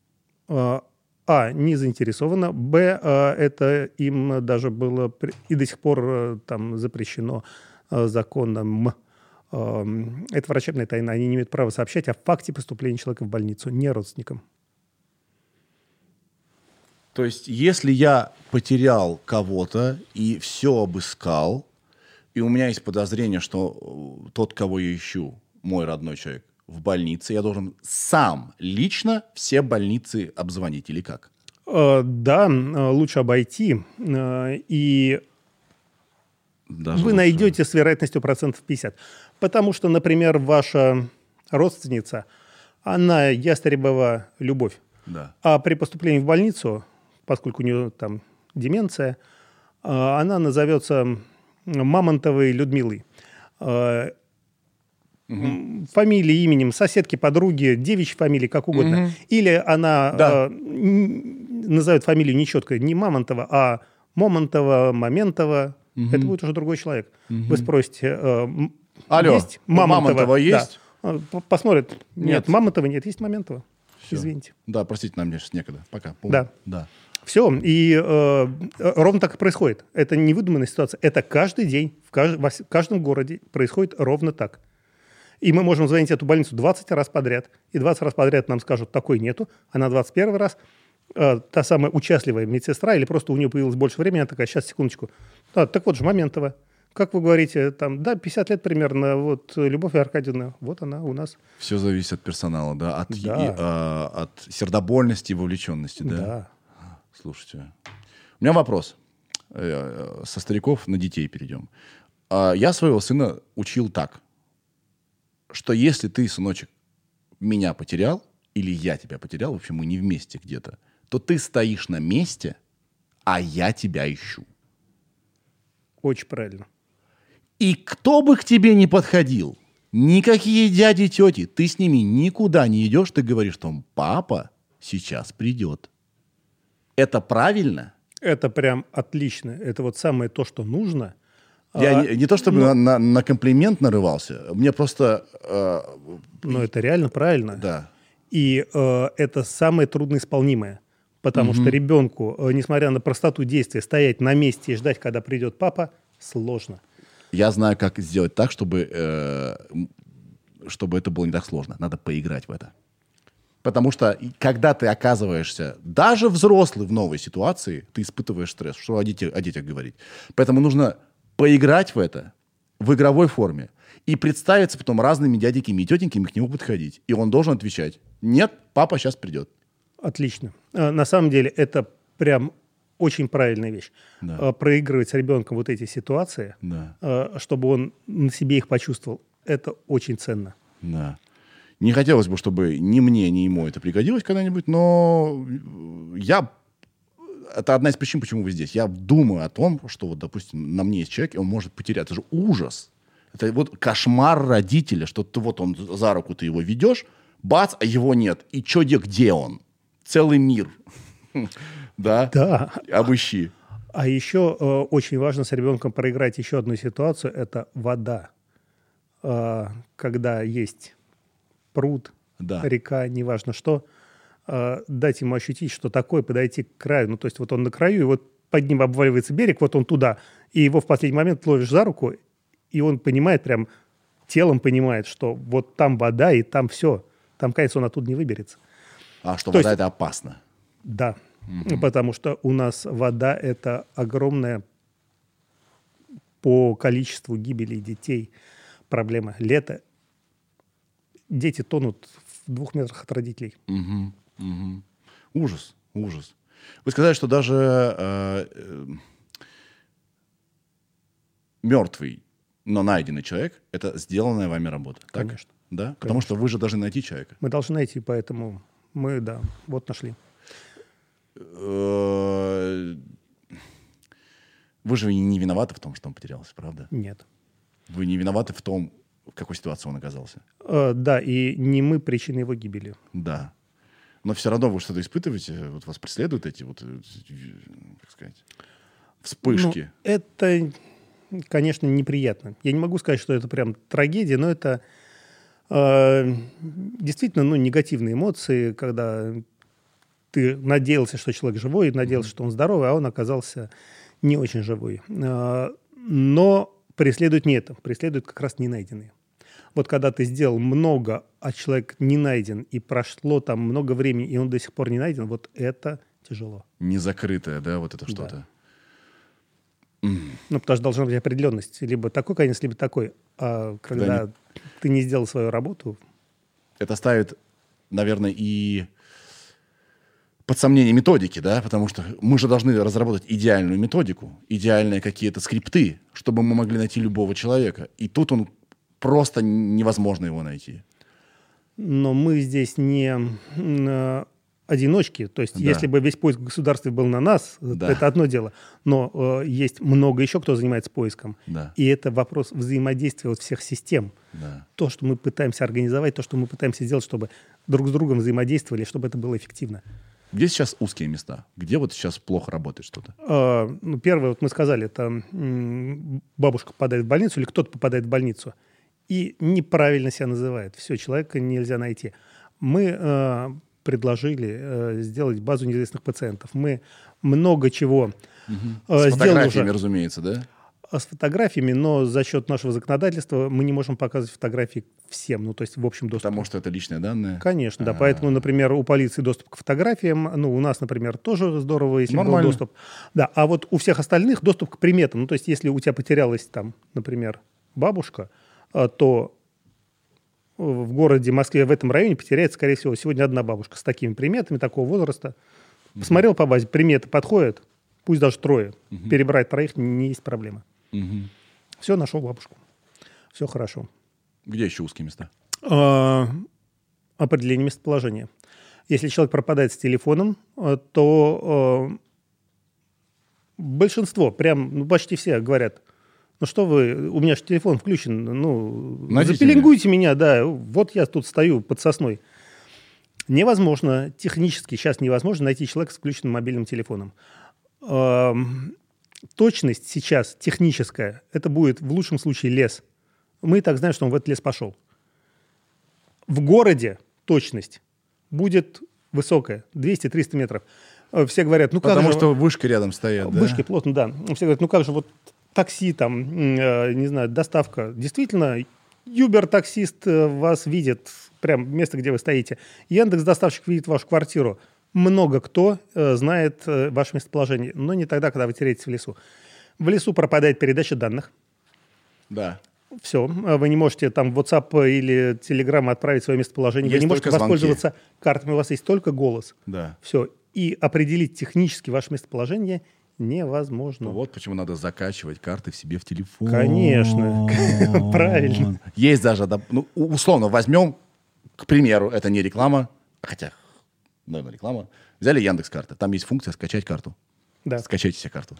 Не заинтересована. Б, это им даже было и до сих пор там запрещено законом. Это врачебная тайна. Они не имеют права сообщать о факте поступления человека в больницу, не родственникам. То есть, если я потерял кого-то и все обыскал, и у меня есть подозрение, что тот, кого я ищу, мой родной человек, в больнице, я должен сам лично все больницы обзвонить или как? Да, лучше обойти. И даже вы лучше найдете с вероятностью 50%. Потому что, например, ваша родственница, она ястребова любовь. Да. А при поступлении в больницу, поскольку у нее там деменция, она назовется Мамонтовой Людмилой. Фамилией, именем, соседки, подруги, девичьей фамилии, как угодно. Или она назовет фамилию нечетко, не Мамонтова, а Момонтова, Моментова. Это будет уже другой человек. Вы спросите: алло, есть Мамонтова есть? Посмотрит. Нет, Нет. Мамонтова нет, есть Моментова. Всё. Извините. Да, простите, нам сейчас некогда. Пока. Да. Да. Все. И ровно так и происходит. Это не выдуманная ситуация. Это каждый день в каждом городе происходит ровно так. И мы можем звонить эту больницу 20 раз подряд. И 20 раз подряд нам скажут, такой нету. А на 21 раз та самая участливая медсестра, или просто у нее появилось больше времени, она такая, сейчас, секундочку. Так вот же, Моментова. Как вы говорите, там, да, 50 лет примерно, вот Любовь Аркадьевна, вот она у нас. Все зависит от персонала, да? От Да. сердобольности и вовлеченности, да? Да. Слушайте, у меня вопрос. Со стариков на детей перейдем. Я своего сына учил так, что если ты, сыночек, меня потерял, или я тебя потерял, в общем, мы не вместе где-то, то ты стоишь на месте, а я тебя ищу. Очень правильно. И кто бы к тебе не подходил, никакие дяди, тети, ты с ними никуда не идешь, ты говоришь, что папа сейчас придет. Это правильно? Это прям отлично. Это вот самое то, что нужно. Я не то чтобы на комплимент нарывался, мне просто... Но это реально правильно. Да. И это самое трудноисполнимое. Потому что ребенку, несмотря на простоту действия, стоять на месте и ждать, когда придет папа, сложно. Я знаю, как сделать так, чтобы это было не так сложно. Надо поиграть в это. Потому что, когда ты оказываешься, даже взрослый в новой ситуации, ты испытываешь стресс. Что о детях говорить? Поэтому нужно поиграть в это в игровой форме и представиться потом разными дяденьками и тетеньками к нему подходить. И он должен отвечать: нет, папа сейчас придет. Отлично. На самом деле это прям очень правильная вещь. Да. Проигрывать с ребенком вот эти ситуации, Да. чтобы он на себе их почувствовал, это очень ценно. Да. Не хотелось бы, чтобы ни мне, ни ему это пригодилось когда-нибудь, но это одна из причин, почему вы здесь. Я думаю о том, что, вот, допустим, на мне есть человек, и он может потерять. Это же ужас. Это вот кошмар родителя, что он за руку ты его ведешь, бац, а его нет. И что, где он? Целый мир. Да? Да. Обыщи. А еще очень важно с ребенком проиграть еще одну ситуацию – это вода. Когда есть пруд, Да. река, неважно что, дать ему ощутить, что такое, подойти к краю. Ну, то есть вот он на краю, и вот под ним обваливается берег, вот он туда, и его в последний момент ловишь за руку, и он понимает, прям телом понимает, что вот там вода, и там все. Там, конечно, он оттуда не выберется. А что То вода есть- это опасно. Да, потому что у нас вода – это огромная по количеству гибели детей проблема. Лето. Дети тонут в 2 метрах от родителей. Ужас, ужас. Вы сказали, что даже мертвый, но найденный человек – это сделанная вами работа. Так? Конечно. Да? Потому что вы же должны найти человека. Мы должны найти, поэтому мы, да, вот нашли. Вы же не виноваты в том, что он потерялся, правда? Нет. Вы не виноваты в том, в какой ситуации он оказался. Да, и не мы причина его гибели. Да. Но все равно вы что-то испытываете, вот вас преследуют эти вот, как сказать, вспышки. Ну, это, конечно, неприятно. Я не могу сказать, что это прям трагедия, но это действительно негативные эмоции, когда ты надеялся, что человек живой, надеялся, что он здоровый, а он оказался не очень живой. Но преследует не это, преследует как раз не найденные. Вот когда ты сделал много, а человек не найден, и прошло там много времени, и он до сих пор не найден, вот это тяжело. Незакрытое, да, вот это Да. что-то. Ну, потому что должна быть определенность. Либо такой конец, либо такой. А когда ты не сделал свою работу... Это ставит, наверное, и под сомнение методики, да, потому что мы же должны разработать идеальную методику, идеальные какие-то скрипты, чтобы мы могли найти любого человека. И тут он просто невозможно его найти. Но мы здесь не одиночки. То есть, Да. если бы весь поиск в государстве был на нас, Да. это одно дело. Но есть много еще, кто занимается поиском. Да. И это вопрос взаимодействия вот всех систем. Да. То, что мы пытаемся организовать, то, что мы пытаемся сделать, чтобы друг с другом взаимодействовали, чтобы это было эффективно. Где сейчас узкие места? Где вот сейчас плохо работает что-то? Первое, вот мы сказали, это бабушка попадает в больницу или кто-то попадает в больницу. и неправильно себя называет. Все, человека нельзя найти. Мы предложили сделать базу неизвестных пациентов. Мы много чего С сделали фотографиями, уже. разумеется, да? С фотографиями, но за счет нашего законодательства мы не можем показывать фотографии всем, ну, то есть в общем доступе. Потому что это личные данные. Конечно, да. Поэтому, например, у полиции доступ к фотографиям, ну, у нас, например, тоже здорово, если был Нормально. доступ. Да, а вот у всех остальных доступ к приметам. Ну, то есть если у тебя потерялась там, например, бабушка, то в городе Москве в этом районе потеряется, скорее всего, сегодня одна бабушка с такими приметами, такого возраста. Посмотрел по базе, приметы подходят, пусть даже трое. Перебрать троих не есть проблема. Все, нашел бабушку. Все хорошо. Где еще узкие места? Определение местоположения. Если человек пропадает с телефоном, то большинство, прям ну, почти все говорят, ну что вы, у меня же телефон включен, ну, Найдите запеленгуйте меня, да, вот я тут стою под сосной. Невозможно, технически сейчас невозможно найти человека с включенным мобильным телефоном. Точность сейчас техническая, это будет в лучшем случае лес. Мы и так знаем, что он в этот лес пошел. В городе точность будет высокая, 200-300 метров. Все говорят, ну как же... Потому что вышки рядом стоят, да? Вышки плотно, да. Все говорят, ну как же вот такси там, не знаю, доставка. Действительно, Uber-таксист вас видит, прям место, где вы стоите. Яндекс-доставщик видит вашу квартиру. Много кто знает ваше местоположение, но не тогда, когда вы теряетесь в лесу. В лесу пропадает передача данных. Да. Все, вы не можете там в WhatsApp или Telegram отправить свое местоположение. Есть вы не можете только звонки. воспользоваться картами, у вас есть только голос. Да. Все. И определить технически ваше местоположение невозможно. Вот почему надо закачивать карты в себе в телефон. Конечно. Правильно. Есть даже, ну, условно, возьмем, к примеру, это не реклама, хотя, наверное, реклама. Взяли Яндекс.Карты, там есть функция скачать карту. Да. Скачайте себе карту.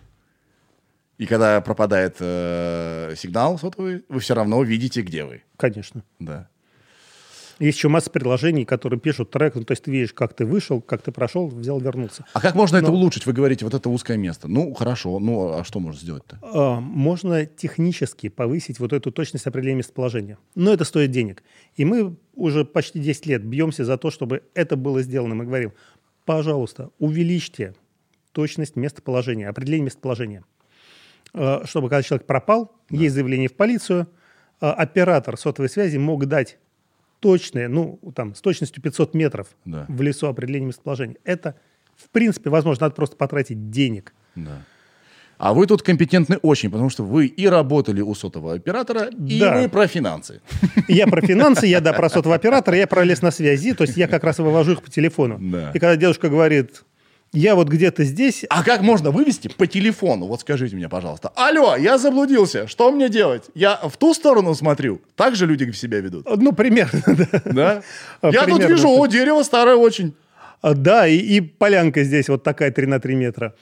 И когда пропадает сигнал сотовый, вы все равно видите, где вы. Конечно. Да. Есть еще масса приложений, которые пишут трек. Ну, то есть ты видишь, как ты вышел, как ты прошел, взял, вернулся. А как можно это улучшить? Вы говорите, вот это узкое место. Ну, хорошо. Ну, а что можно сделать-то? Можно технически повысить вот эту точность определения местоположения. Но это стоит денег. И мы уже почти 10 лет бьемся за то, чтобы это было сделано. Мы говорим, пожалуйста, увеличьте точность местоположения, определение местоположения. Чтобы, когда человек пропал, есть заявление в полицию, оператор сотовой связи мог дать точное, ну, там, с точностью 500 метров в лесу определение местоположения. Это, в принципе, возможно, надо просто потратить денег. Да. А вы тут компетентны очень, потому что вы и работали у сотового оператора, и вы про финансы. Я про финансы, я, да, про сотового оператора, я про лес на связи, то есть я как раз и вывожу их по телефону. Да. И когда дедушка говорит... Я вот где-то здесь... А как можно вывести по телефону? Вот скажите мне, пожалуйста. Алло, я заблудился. Что мне делать? Я в ту сторону смотрю. Так же люди себя ведут? Ну, примерно, да. Да? Я тут вижу, о, дерево старое очень. Да, и полянка здесь вот такая 3 на 3 метра.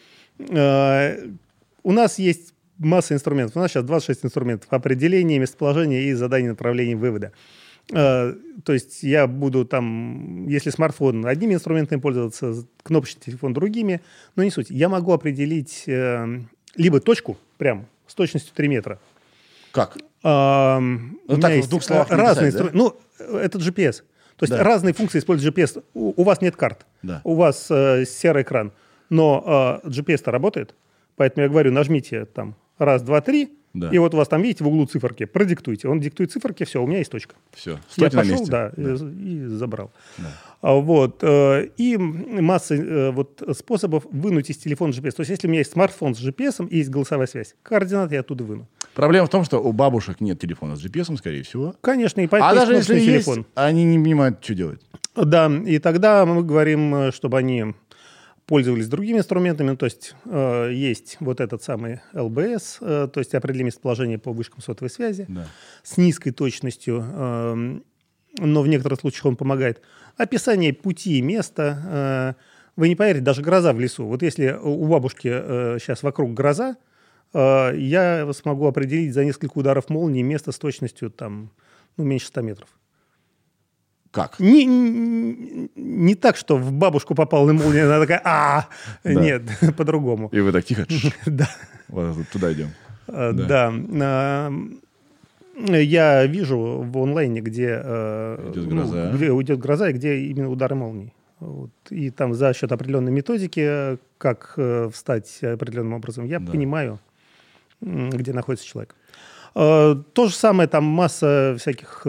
У нас есть масса инструментов. У нас сейчас 26 инструментов. Определение, местоположение и задание направления вывода. То есть я буду там, если смартфон одними инструментами пользоваться, кнопочный телефон другими, но не суть. Я могу определить либо точку, прям с точностью 3 метра. Как? У меня есть в двух словах разные инструменты. Ну, это GPS. То есть разные функции используют GPS. У вас нет карт, у вас серый экран, но GPS-то работает. Поэтому я говорю, нажмите там 1, 2, 3, и вот у вас там, видите, в углу циферки, продиктуйте. Он диктует циферки, все, у меня есть точка. Все, я стойте на пошел, месте. и забрал. Да. Вот. И масса вот способов вынуть из телефона GPS. То есть если у меня есть смартфон с GPS и есть голосовая связь, координаты я оттуда выну. Проблема в том, что у бабушек нет телефона с GPS, скорее всего. Конечно, и поэтому А даже если телефон. есть, они не понимают, что делать. Да, и тогда мы говорим, чтобы они пользовались другими инструментами, то есть есть вот этот самый ЛБС, то есть определение местоположения по вышкам сотовой связи с низкой точностью, но в некоторых случаях он помогает. Описание пути и места. Вы не поверите, даже гроза в лесу. Вот если у бабушки сейчас вокруг гроза, я смогу определить за несколько ударов молнии место с точностью там, ну, меньше 100 метров. Как? Не так, что в бабушку попала молния, она такая, нет, по-другому. И вы так тихо, Да. туда идем. Да. Я вижу в онлайне, где Идет гроза. где идет гроза и где именно удары молний. Вот. И там за счет определенной методики, как встать определенным образом, я понимаю, где находится человек. То же самое, там масса всяких...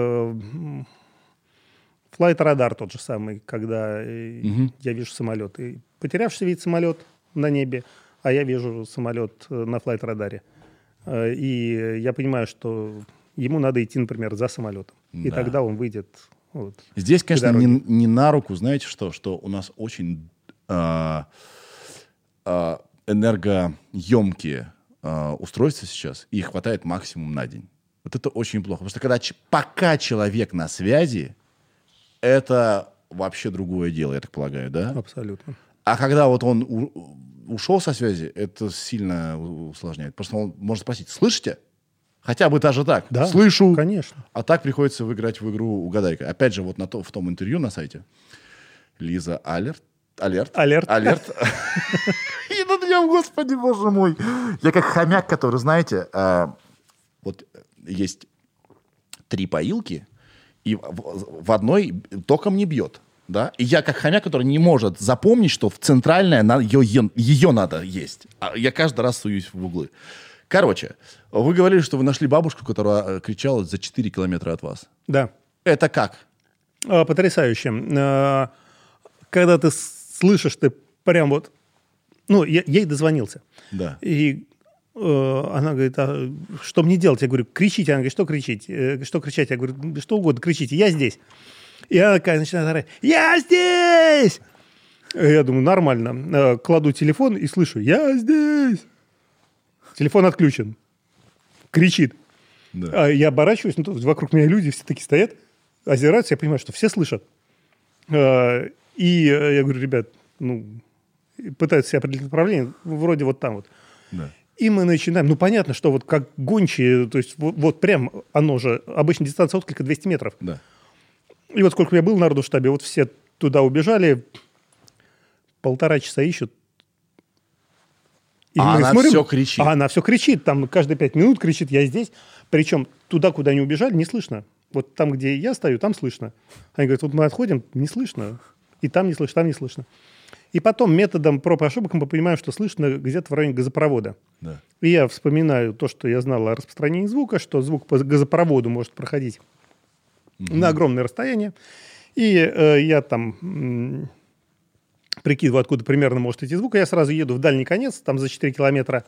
Флайт-радар тот же самый, когда я вижу самолет. И потерявшийся видит самолет на небе, а я вижу самолет на флайт-радаре. И я понимаю, что ему надо идти, например, за самолетом. И тогда он выйдет... Вот, здесь, конечно, не на руку, знаете что у нас очень энергоемкие устройства сейчас, и их хватает максимум на день. Вот это очень плохо. Потому что пока человек на связи, это вообще другое дело, я так полагаю, да? Абсолютно. А когда вот он ушел со связи, это сильно усложняет. Просто он может спросить, слышите? Хотя бы даже так. Да, слышу. Конечно. А так приходится играть в игру «Угадайка». Опять же, вот в том интервью на сайте Лиза Алерт. И над нем, господи, боже мой. Я как хомяк, который, знаете, вот есть 3 поилки, и в одной током не бьет. Да? И я как хомяк, который не может запомнить, что в центральное ее надо есть. А я каждый раз суюсь в углы. Короче, вы говорили, что вы нашли бабушку, которая кричала за 4 километра от вас. Да. Это как? Потрясающе. Когда ты слышишь, ты прям вот... Ну, я ей дозвонился. Да. И она говорит, а что мне делать? Я говорю, кричите. Она говорит, что кричить? Что кричать? Я говорю, что угодно, кричите, я здесь. И она такая начинает орать, я здесь! Я думаю, нормально. Кладу телефон и слышу, я здесь! Телефон отключен. Кричит. Да. А я оборачиваюсь, ну, вокруг меня люди все такие стоят, озираются, я понимаю, что все слышат. И я говорю, ребят, пытаются себе определить направление, вроде вот там вот. Да. И мы начинаем, понятно, что вот как гончие, то есть вот прям оно же, обычно дистанция отклика 200 метров. Да. И вот сколько я был в народном штабе, вот все туда убежали, 1,5 часа ищут. И она все кричит. А она все кричит, там каждые 5 минут кричит, я здесь. Причем туда, куда они убежали, не слышно. Вот там, где я стою, там слышно. Они говорят, вот мы отходим, не слышно. И там не слышно, там не слышно. И потом методом проб и ошибок мы понимаем, что слышно где-то в районе газопровода. Да. И я вспоминаю то, что я знал о распространении звука, что звук по газопроводу может проходить на огромное расстояние. И я там прикидываю, откуда примерно может идти звук. И я сразу еду в дальний конец, там за 4 километра.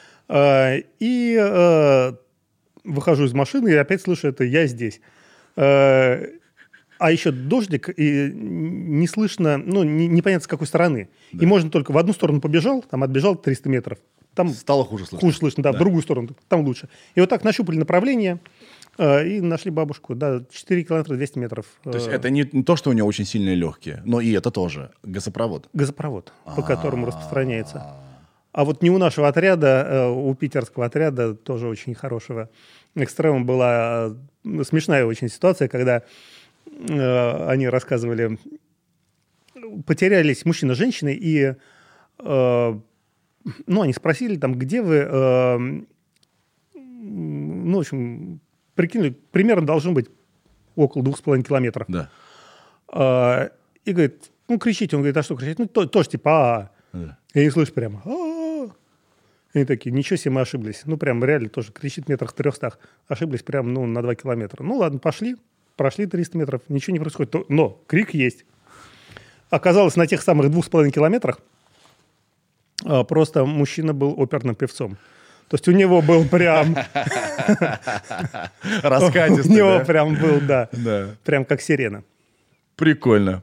И выхожу из машины и опять слышу это «я здесь». А еще дождик, и не слышно, непонятно с какой стороны. Да. И можно только в одну сторону побежал, там отбежал 300 метров. Там стало хуже слышно. Хуже слышно, да, в другую сторону, там лучше. И вот так нащупали направление и нашли бабушку. Да, 4 километра 200 метров. То есть это не то, что у нее очень сильные легкие, но и это тоже газопровод. Газопровод, по которому распространяется. А вот не у нашего отряда, у питерского отряда, тоже очень хорошего экстремума, была смешная очень ситуация, когда они рассказывали, потерялись мужчина с женщиной, и они спросили, там, где вы, в общем, прикинули, примерно должно быть около 2,5 километров. Да. И говорит, кричите. Он говорит, а что кричать? Тоже типа Да. И они слышат прямо И они такие, ничего себе, мы ошиблись. Прям реально тоже кричит метрах 300. Ошиблись прям, на 2 километра. Ладно, пошли. Прошли 300 метров, ничего не происходит. Но крик есть. Оказалось, на тех самых 2,5 километрах просто мужчина был оперным певцом. То есть у него был прям... Раскатистый, у него прям был, да. Прям как сирена. Прикольно.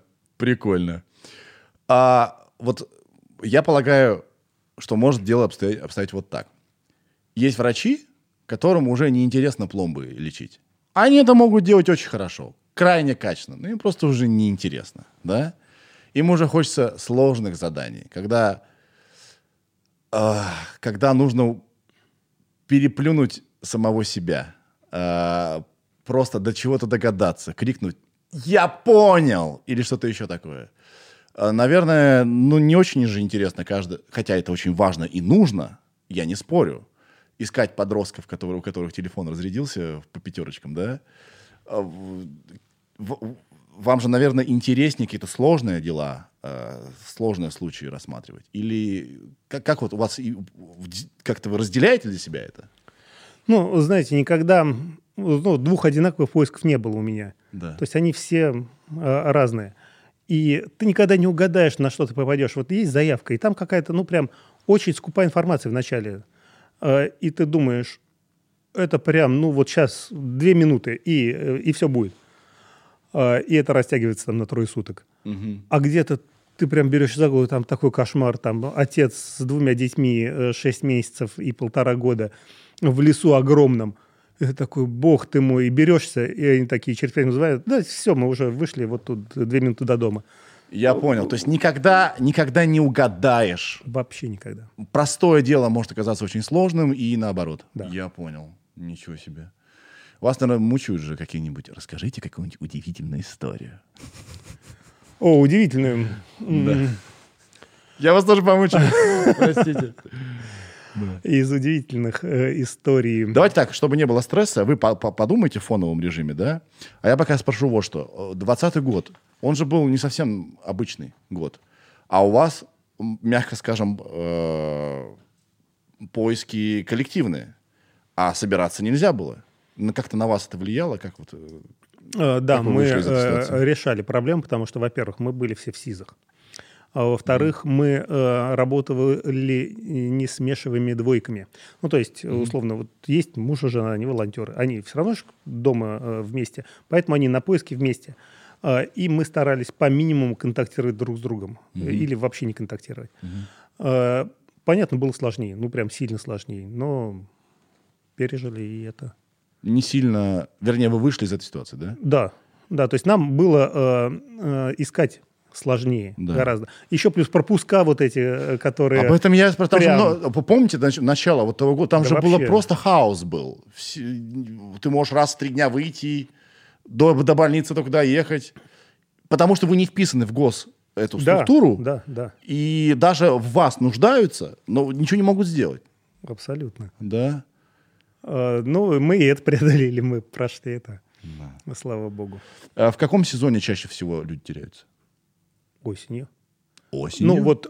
Вот я полагаю, что может дело обстоять вот так. Есть врачи, которым уже неинтересно пломбы лечить. Они это могут делать очень хорошо, крайне качественно, но им просто уже неинтересно, да? Им уже хочется сложных заданий, когда нужно переплюнуть самого себя, просто до чего-то догадаться, крикнуть «Я понял!» или что-то еще такое. Наверное, не очень же интересно хотя это очень важно и нужно, я не спорю. искать подростков, у которых телефон разрядился по пятерочкам, да? Вам же, наверное, интереснее какие-то сложные дела, сложные случаи рассматривать? Или как вот у вас, как-то вы разделяете для себя это? Ну, знаете, никогда двух одинаковых поисков не было у меня. Да. То есть они все разные. И ты никогда не угадаешь, на что ты попадешь. Вот есть заявка, и там какая-то, прям очень скупая информация в начале. И ты думаешь, это прям, вот сейчас 2 минуты, и все будет. И это растягивается там на 3 суток. Угу. А где-то ты прям берешь за голову, там такой кошмар, там отец с 2 детьми, 6 месяцев и 1,5 года в лесу огромном. И такой, бог ты мой, и берешься, и они такие через 5 минут называют, да, все, мы уже вышли, вот тут 2 минуты до дома. Я понял. То есть никогда не угадаешь. Вообще никогда. Простое дело может оказаться очень сложным, и наоборот. Да. Я понял. Ничего себе. Вас, наверное, мучают же какие-нибудь. Расскажите какую-нибудь удивительную историю. О, удивительную. Да. Я вас тоже помучаю. Простите. Из удивительных историй. Давайте так, чтобы не было стресса, вы подумайте в фоновом режиме, да? А я пока спрошу вот что. 2020 год, он же был не совсем обычный год. А у вас, мягко скажем, поиски коллективные. А собираться нельзя было. Как-то на вас это влияло? Как вот, Да, как вы мы вышли из этой ситуации? решали проблему, потому что, во-первых, мы были все в СИЗах. А во-вторых, мы работали не смешиваемыми двойками. Ну, то есть, условно, вот есть муж и жена, они волонтеры. Они все равно же дома вместе, поэтому они на поиске вместе. И мы старались по минимуму контактировать друг с другом. Или вообще не контактировать. Понятно, было сложнее, прям сильно сложнее, но пережили и это. Не сильно... Вернее, вы вышли из этой ситуации, да? Да, то есть нам было искать сложнее гораздо. Еще плюс пропуска вот эти, которые... Об этом я спрашиваю. Помните начало вот того года? Там же вообще. было просто хаос был. Ты можешь раз в 3 дня выйти, до больницы только доехать, потому что вы не вписаны в эту структуру. Да. И даже в вас нуждаются, но ничего не могут сделать. Абсолютно. Да. Мы и это преодолели, мы прошли это. Да. Слава богу. А в каком сезоне чаще всего люди теряются? Осенью. Осенью?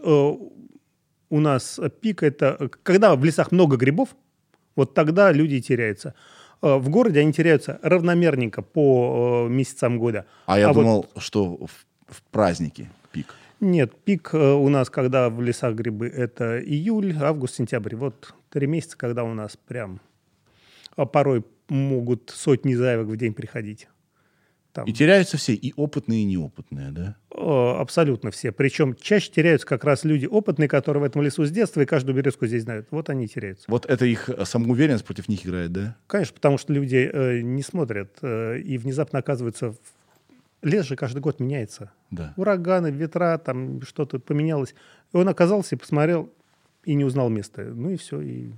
У нас пик это... Когда в лесах много грибов, вот тогда люди теряются. В городе они теряются равномерненько по месяцам года. А я думал, что в праздники пик. Нет, пик у нас, когда в лесах грибы, это июль, август, сентябрь. Вот 3 месяца, когда у нас прям порой могут сотни заявок в день приходить. Там. И теряются все, и опытные, и неопытные, да? Абсолютно все. Причем чаще теряются как раз люди опытные, которые в этом лесу с детства и каждую березку здесь знают. Вот они теряются. Вот это их самоуверенность против них играет, да? Конечно, потому что люди не смотрят и внезапно оказываются... Лес же каждый год меняется. Да. Ураганы, ветра, там что-то поменялось. И он оказался и посмотрел, и не узнал место. И все, и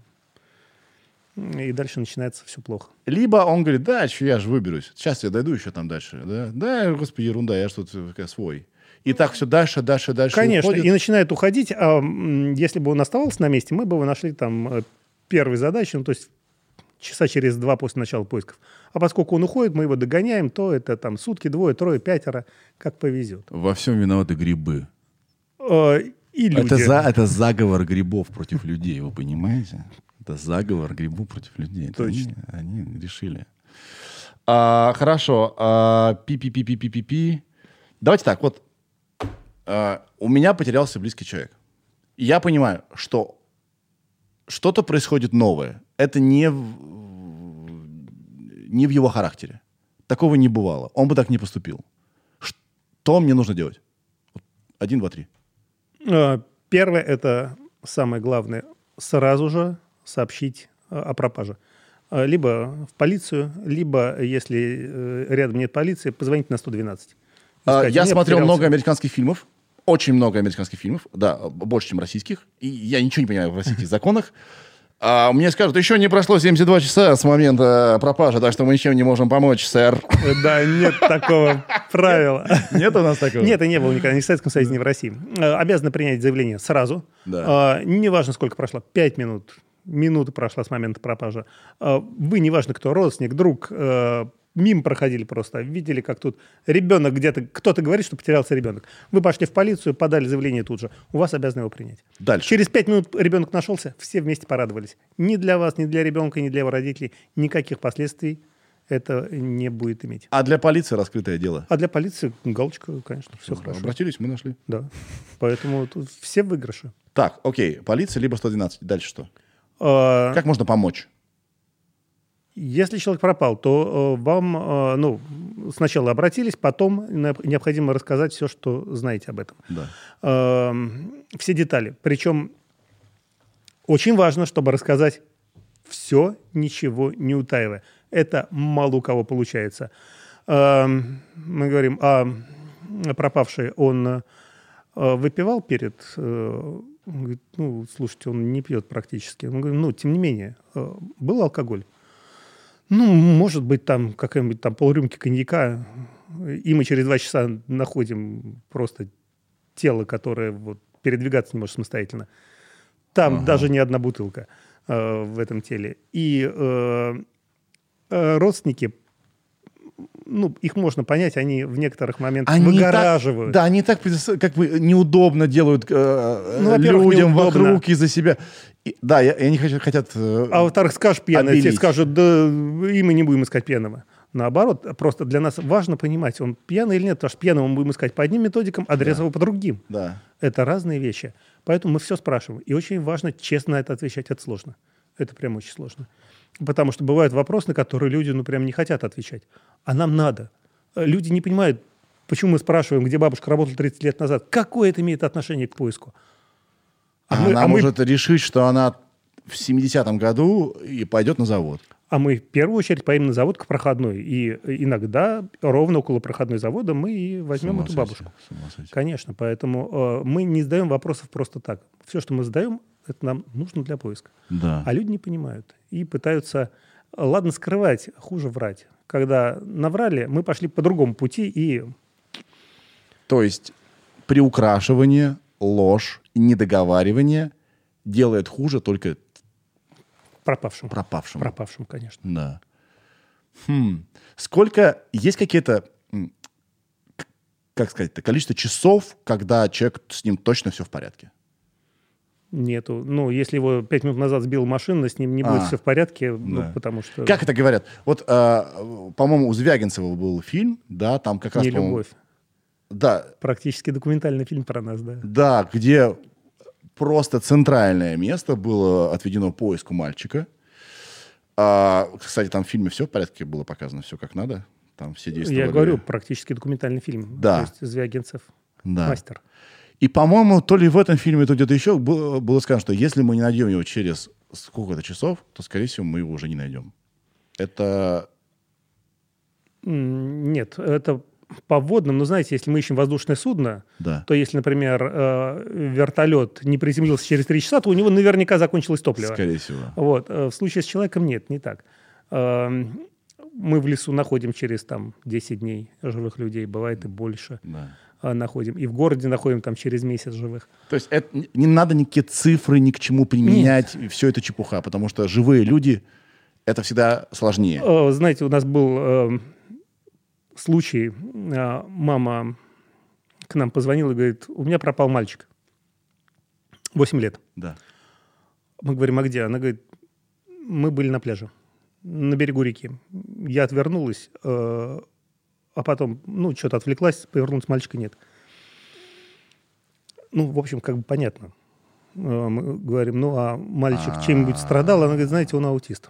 дальше начинается все плохо. Либо он говорит, да, я же выберусь. Сейчас я дойду еще там дальше. Да, господи, ерунда, я что-то свой. И так все дальше Конечно, уходит. и начинает уходить. А если бы он оставался на месте, мы бы его нашли там первой задачей, то есть часа через 2 после начала поисков. А поскольку он уходит, мы его догоняем, то это там сутки, 2, 3, 5, как повезет. Во всем виноваты грибы. И люди. Это заговор грибов против людей, вы понимаете? Это заговор грибов против людей. Точно. Они решили. Хорошо. Пи-пи-пи-пи-пи-пи. Давайте так, вот. У меня потерялся близкий человек. И я понимаю, что что-то происходит новое. Это не в его характере. Такого не бывало. Он бы так не поступил. Что мне нужно делать? 1, 2, 3. Первое, это самое главное, сразу же сообщить о пропаже. Либо в полицию, либо, если рядом нет полиции, позвонить на 112. Я смотрел много американских фильмов. Очень много американских фильмов. Да, больше, чем российских. И я ничего не понимаю в российских законах. Мне скажут, еще не прошло 72 часа с момента пропажи, так что мы ничем не можем помочь, сэр. Да, нет такого правила. Нет у нас такого? Нет, и не было никогда ни в Советском Союзе, ни в России. Обязаны принять заявление сразу. Да. Неважно, сколько прошло, 5 минут, минута прошла с момента пропажи. Вы, неважно кто, родственник, друг, мимо проходили просто, видели, как тут ребенок где-то, кто-то говорит, что потерялся ребенок. Вы пошли в полицию, подали заявление тут же. У вас обязаны его принять. Дальше. Через 5 минут ребенок нашелся, все вместе порадовались. Ни для вас, ни для ребенка, ни для его родителей никаких последствий это не будет иметь. А для полиции раскрытое дело? А для полиции галочка, конечно, все хорошо. Обратились, мы нашли. Да. Поэтому тут все выигрыши. Так, окей, полиция либо 112. Дальше что? А, Как можно помочь? Если человек пропал, то вам сначала обратились, потом необходимо рассказать все, что знаете об этом. Да. Все детали. Причем очень важно, чтобы рассказать все, ничего не утаивая. Это мало у кого получается. Мы говорим, пропавший, он выпивал перед... Он говорит, слушайте, он не пьет практически. Он говорит, тем не менее, был алкоголь. Может быть, там какая-нибудь там полрюмки коньяка, и мы через 2 часа находим просто тело, которое вот передвигаться не может самостоятельно. Там даже не одна бутылка в этом теле. И родственники, их можно понять, они в некоторых моментах выгораживают. Они так как бы неудобно делают во-первых, людям неудобно. вокруг из-за себя. И они хотят А во-вторых, скажешь пьяный, все обелить. скажут, да и мы не будем искать пьяного. Наоборот, просто для нас важно понимать, он пьяный или нет, потому что пьяного мы будем искать по одним методикам, а трезвого по другим. Да. Это разные вещи. Поэтому мы все спрашиваем. И очень важно честно на это отвечать. Это сложно. Это прям очень сложно. Потому что бывают вопросы, на которые люди прям не хотят отвечать. А нам надо. Люди не понимают, почему мы спрашиваем, где бабушка работала 30 лет назад. Какое это имеет отношение к поиску? Она может решить, что она в 70-м году и пойдет на завод. А мы в первую очередь поедем на завод к проходной. И иногда ровно около проходной завода мы и возьмем эту бабушку. Конечно. Поэтому мы не задаем вопросов просто так. Все, что мы задаем, это нам нужно для поиска. Да. А люди не понимают. И пытаются, ладно, скрывать, хуже врать. Когда наврали, мы пошли по другому пути и... То есть приукрашивание, ложь и недоговаривание делает хуже только пропавшим. пропавшим. Пропавшим, конечно. Да. Сколько... Есть какие-то, как сказать, количество часов, когда человек, с ним точно все в порядке? Нету. Если его 5 минут назад сбила машина, с ним не будет все в порядке, Да. потому что... Как это говорят? Вот, по-моему, у Звягинцева был фильм, да, там как раз... Не любовь. Да. Практически документальный фильм про нас, да. Да, где просто центральное место было отведено поиску мальчика. Кстати, там в фильме все в порядке было показано, все как надо. Там все действовали. Я говорю, практически документальный фильм. Да. То есть Звягинцев Да. мастер. И, по-моему, то ли в этом фильме, то где-то еще было сказано, что если мы не найдем его через сколько-то часов, то, скорее всего, мы его уже не найдем. Это... Нет, это по водным. Но знаете, если мы ищем воздушное судно, Да. то если, например, вертолет не приземлился через 3 часа, то у него наверняка закончилось топливо. Скорее всего. Вот. В случае с человеком нет, не так. Мы в лесу находим через 10 дней живых людей, бывает и больше. Да. Находим. И в городе находим через месяц живых. То есть это, не надо никакие цифры ни к чему применять, и все это чепуха, потому что живые люди, это всегда сложнее. Знаете, у нас был случай, мама к нам позвонила и говорит, у меня пропал мальчик, 8 лет. Да. Мы говорим, а где? Она говорит, мы были на пляже, на берегу реки. Я отвернулась, а потом, что-то отвлеклась, повернулась, мальчика нет. В общем, понятно. Мы говорим, а мальчик чем-нибудь страдал? Она говорит, знаете, он аутист.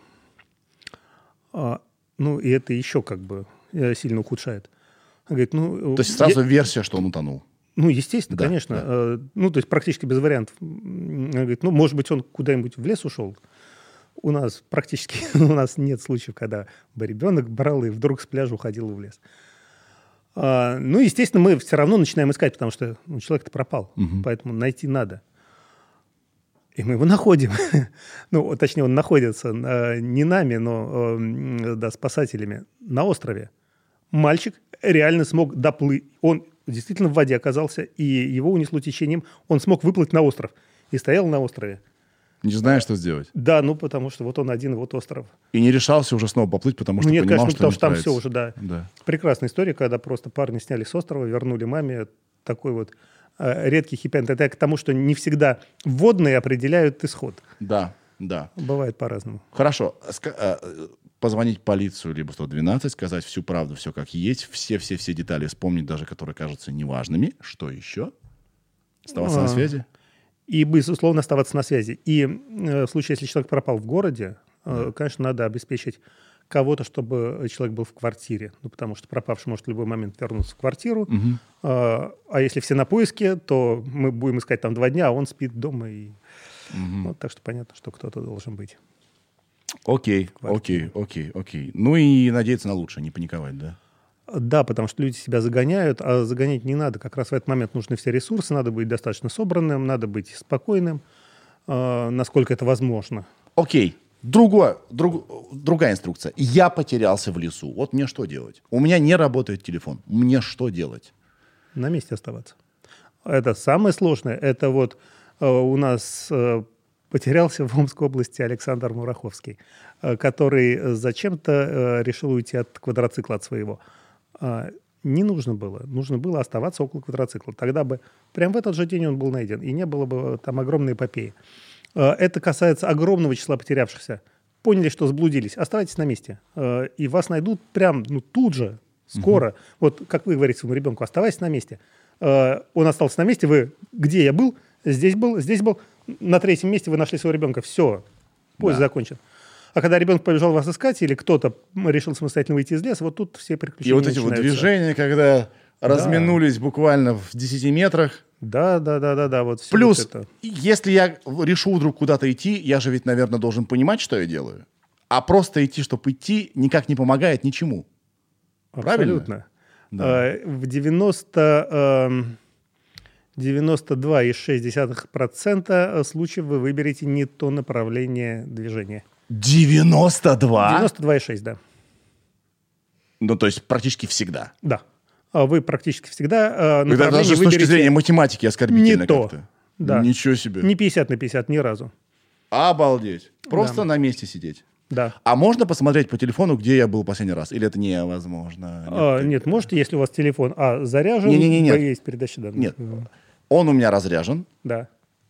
И это еще сильно ухудшает. Она говорит, То есть сразу версия, что он утонул. Естественно, Да, конечно. да. То есть практически без вариантов. Она говорит, может быть, он куда-нибудь в лес ушел. У нас нет случаев, когда бы ребенок брал и вдруг с пляжа уходил в лес. Естественно, мы все равно начинаем искать, потому что человек-то пропал, поэтому найти надо. И мы его находим. Точнее, он находится не нами, но спасателями на острове. Мальчик реально смог доплыть. Он действительно в воде оказался, и его унесло течением. Он смог выплыть на остров и стоял на острове. Не знаешь, что сделать. Да, ну потому что вот он один, вот остров. И не решался уже снова поплыть, потому что Ну, нет, понимал, конечно, что потому не что там справится. все уже, да. Да. Прекрасная история, когда просто парни сняли с острова, вернули маме. Такой вот редкий хэппи-энд. Это к тому, что не всегда водные определяют исход. Да, да. Бывает по-разному. Хорошо. Позвонить в полицию, либо 112, сказать всю правду, все как есть, все детали вспомнить, даже которые кажутся неважными. Что еще? Оставаться на связи? И, безусловно, оставаться на связи. И в случае, если человек пропал в городе, конечно, надо обеспечить кого-то, чтобы человек был в квартире. Ну, потому что пропавший может в любой момент вернуться в квартиру. А если все на поиске, то мы будем искать там 2 дня, а он спит дома. Вот, так что понятно, что кто-то должен быть. Окей. Ну и надеяться на лучшее, не паниковать, да? Да, потому что люди себя загоняют, а загонять не надо. Как раз в этот момент нужны все ресурсы, надо быть достаточно собранным, надо быть спокойным, насколько это возможно. Окей. Другая инструкция. Я потерялся в лесу. Вот мне что делать? У меня не работает телефон. Мне что делать? На месте оставаться. Это самое сложное. Это вот у нас потерялся в Омской области Александр Мураховский, который зачем-то решил уйти от квадроцикла от своего. Не нужно было. Нужно было оставаться около квадроцикла. Тогда бы прямо в этот же день он был найден, и не было бы там огромной эпопеи. Это касается огромного числа потерявшихся. Поняли, что заблудились. Оставайтесь на месте. И вас найдут прям тут же, скоро. Вот как вы говорите своему ребенку, оставайтесь на месте. Он остался на месте. Вы, где я был? Здесь был, здесь был. На 3-м месте вы нашли своего ребенка. Все. Поиск закончен. А когда ребенок побежал вас искать, или кто-то решил самостоятельно выйти из леса, вот тут все приключения И вот эти начинаются. вот движения, когда разминулись буквально в 10 метрах. Да. Вот всё Плюс, вот это. если я решу вдруг куда-то идти, я же ведь, наверное, должен понимать, что я делаю. А просто идти, чтобы идти, никак не помогает ничему. Абсолютно. Да. В 92,6% случаев вы выберете не то направление движения. 92? 92,6, да. Ну, то есть практически всегда. Да. Вы практически всегда Это направление даже с точки выберете зрения математики оскорбительно не то. как-то. Да. Ничего себе. Не 50 на 50 ни разу. Обалдеть. Просто на месте сидеть. Да. А можно посмотреть по телефону, где я был последний раз? Или это невозможно? Нет, можете, если у вас телефон заряжен, Не-не-не. есть передача данных. Нет. Он у меня разряжен. Да.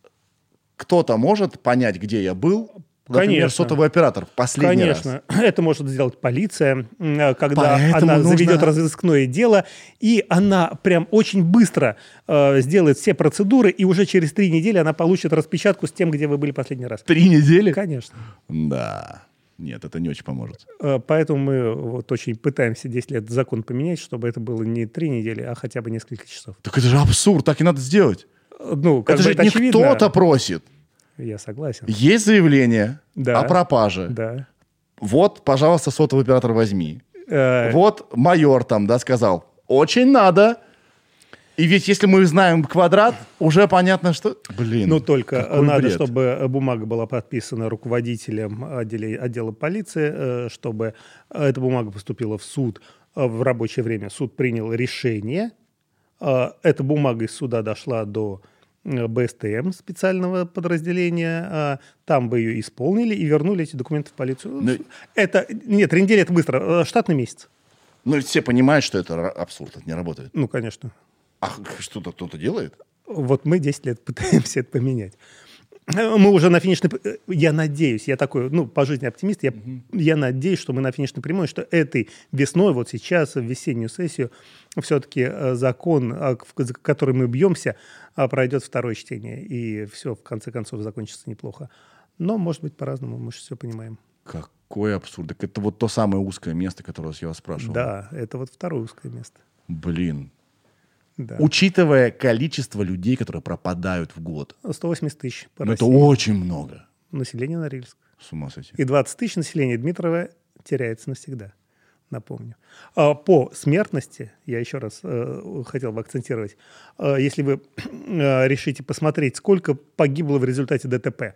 Кто-то может понять, где я был? Например, Конечно. сотовый оператор в последний раз. Конечно. Это может сделать полиция, когда Поэтому она нужно- заведет разыскное дело, и она прям очень быстро сделает все процедуры, и уже через 3 недели она получит распечатку с тем, где вы были последний раз. 3 недели? Конечно. Да. Нет, это не очень поможет. Поэтому мы вот очень пытаемся 10 лет закон поменять, чтобы это было не 3 недели, а хотя бы несколько часов. Так это же абсурд, так и надо сделать. Ну, как Это бы же не очевидно. кто-то просит. Я согласен. Есть заявление Да. о пропаже. Да. Вот, пожалуйста, сотовый оператор возьми. Э, Вот майор там, да, сказал, очень надо. И ведь если мы знаем квадрат, уже понятно, что... Блин, Но только какой надо, бред. чтобы бумага была подписана руководителем отдела полиции, чтобы эта бумага поступила в суд в рабочее время. Суд принял решение. Эта бумага из суда дошла до БСТМ, специального подразделения. Там бы ее исполнили и вернули эти документы в полицию. Нет, 3 недели это быстро. Штатный месяц. Ну, ведь все понимают, что это абсурд, это не работает. Ну, конечно. А что-то кто-то делает? Вот мы 10 лет пытаемся это поменять. Мы уже на финишной... Я надеюсь, я такой, по жизни оптимист, я надеюсь, что мы на финишной прямой, что этой весной, вот сейчас, в весеннюю сессию, все-таки закон, за который мы бьемся, пройдет 2-е чтение. И все, в конце концов, закончится неплохо. Но, может быть, по-разному, мы же все понимаем. Какой абсурд. Так это вот то самое узкое место, которое я вас спрашивал. Да, это вот 2-е узкое место. Блин. Да. Учитывая количество людей, которые пропадают в год. 180 тысяч по Это России. очень много. Население Норильск. С ума сойти. И 20 тысяч населения Дмитрова теряется навсегда. Напомню. По смертности, я еще раз хотел бы акцентировать, если вы решите посмотреть, сколько погибло в результате ДТП,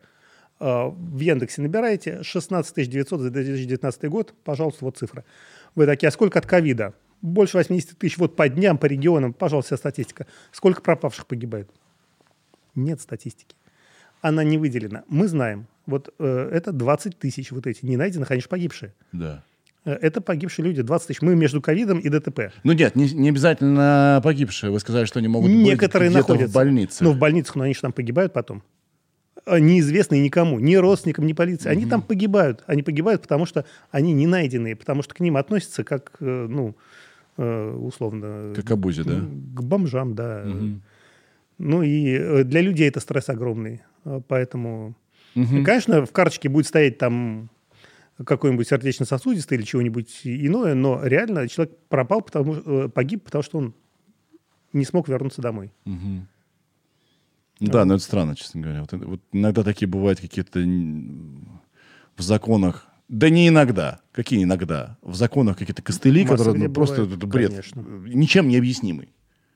в Яндексе набираете 16 900 за 2019 год, пожалуйста, вот цифра. Вы такие, а сколько от ковида? Больше 80 тысяч, вот по дням, по регионам, пожалуйста, статистика. Сколько пропавших погибает? Нет статистики. она не выделена. Мы знаем, вот это 20 тысяч вот эти не найденных, они же погибшие. Да. Это погибшие люди, 20 тысяч. Мы между ковидом и ДТП. Ну нет, не обязательно погибшие. Вы сказали, что они могут Некоторые быть где-то находятся в больнице. Ну, в больницах, но они же там погибают потом. Неизвестные никому, ни родственникам, ни полиции. Они там погибают. Они погибают, потому что они не найденные, потому что к ним относятся как, условно... Как обузе, да? К бомжам, да. Ну и для людей это стресс огромный. Поэтому, конечно, в карточке будет стоять там какой-нибудь сердечно-сосудистый или чего-нибудь иное, но реально человек пропал, погиб, потому что он не смог вернуться домой. Да, но это странно, честно говоря. Вот иногда такие бывают какие-то в законах. Да не иногда. Какие иногда? В законах какие-то костыли, которые просто бывает, бред. конечно. Ничем не объяснимый.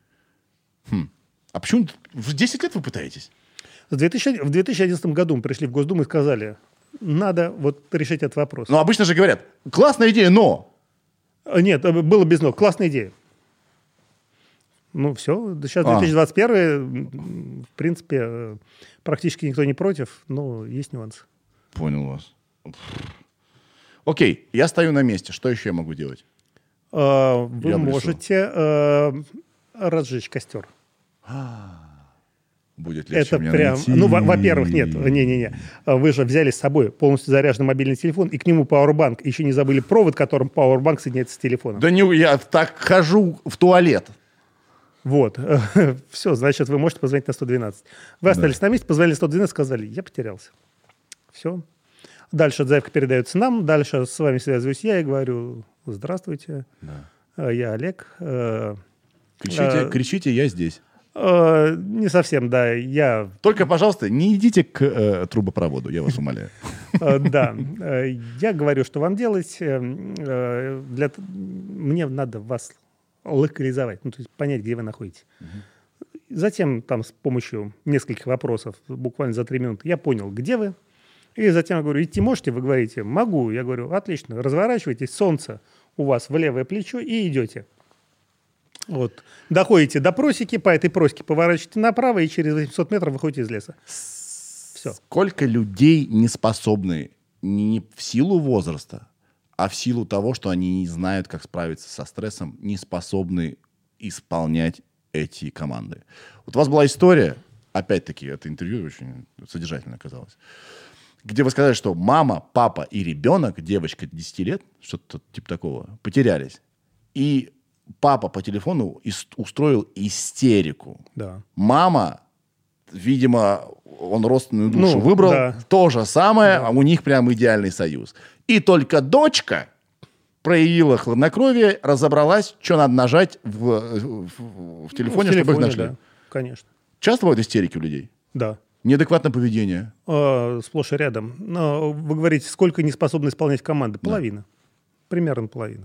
А почему в 10 лет вы пытаетесь? В 2011 году мы пришли в Госдуму и сказали, надо вот решить этот вопрос. Ну, обычно же говорят, классная идея, но... Нет, было без но. Классная идея. Ну, все. Сейчас 2021, в принципе, практически никто не против, но есть нюансы. Понял вас. Окей, я стою на месте. Что еще я могу делать? Вы можете разжечь костер. Будет легче Это мне прям... найти. Ну, во-первых, нет. Не-не-не. Вы же взяли с собой полностью заряженный мобильный телефон, и к нему пауэрбанк. Еще не забыли провод, которым пауэрбанк соединяется с телефоном. Да не, я так хожу в туалет. Вот. Все, значит, вы можете позвонить на 112. Вы остались на месте, позвонили 112, сказали, я потерялся. Все. Дальше заявка передается нам, дальше с вами связываюсь я и говорю, здравствуйте, я Олег. Кричите, я здесь. Не совсем, да. Только, пожалуйста, не идите к трубопроводу, я вас умоляю. Да. Я говорю, что вам делать. Мне надо вас локализовать, ну, то есть понять, где вы находитесь. Затем там с помощью нескольких вопросов, буквально за 3 минуты, я понял, где вы. И затем я говорю, идти можете? Вы говорите, могу. Я говорю, отлично, разворачивайтесь, солнце у вас в левое плечо и идете. Вот. Доходите до просеки, по этой просеке поворачиваете направо и через 800 метров выходите из леса. Все. Сколько людей не способны не в силу возраста, а в силу того, что они не знают, как справиться со стрессом, не способны исполнять эти команды. Вот у вас была история, опять-таки, это интервью очень содержательно оказалось, где вы сказали, что мама, папа и ребенок, девочка 10 лет, что-то типа такого, потерялись. И папа по телефону устроил истерику. Да. Мама, видимо, он родственную душу выбрал. То же самое, а у них прям идеальный союз. И только дочка проявила хладнокровие, разобралась, что надо нажать в телефоне, чтобы их нашли. Да, конечно. Часто бывают истерики у людей? Да. Неадекватное поведение? Сплошь и рядом. Но вы говорите, сколько не способны исполнять команды? Половина. Примерно половина.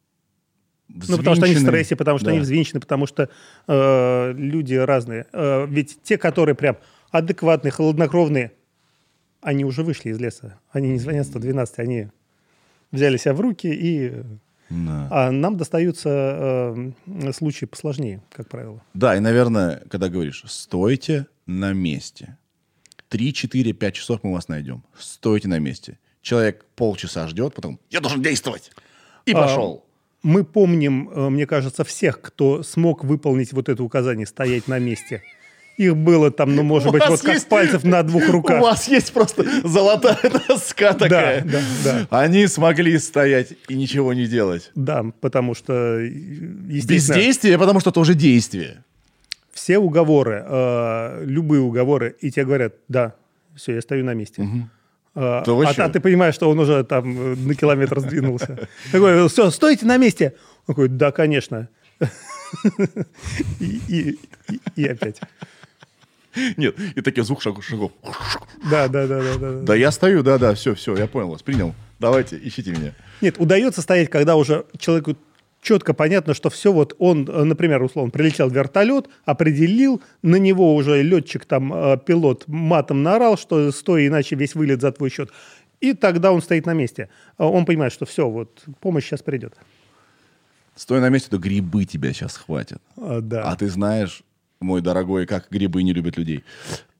Ну, потому что они в стрессе, потому что они взвинчены, потому что люди разные. Ведь те, которые прям адекватные, хладнокровные, они уже вышли из леса. Они не звонят 112, они взяли себя в руки и... Да. А нам достаются случаи посложнее, как правило. Да, и, наверное, когда говоришь, стойте на месте. 3, 4, 5 часов мы вас найдем. Стойте на месте. Человек полчаса ждет, потом я должен действовать. И пошел. Мы помним, мне кажется, всех, кто смог выполнить вот это указание «стоять на месте». Их было там, ну, может быть, вот как пальцев на 2 руках. У вас есть просто золотая доска такая. Да. Они смогли стоять и ничего не делать. Да, потому что, естественно... Бездействие, потому что это уже действие. Все уговоры, любые уговоры, и тебе говорят, да, все, я стою на месте. А ты понимаешь, что он уже там на километр сдвинулся. Такой, все, стойте на месте. Он такой, да, конечно. И опять. Нет, и такие звук шагов. Да. Да, я стою, да, все, я понял вас, принял. Давайте, ищите меня. Нет, удается стоять, когда уже человеку четко понятно, что все вот он, например, условно, прилетел в вертолет, определил, на него уже летчик, там, пилот матом наорал, что стой, иначе весь вылет за твой счет. И тогда он стоит на месте. Он понимает, что все, вот помощь сейчас придет. Стой на месте, то грибы тебя сейчас хватят. Да. А ты знаешь, мой дорогой, как грибы не любят людей.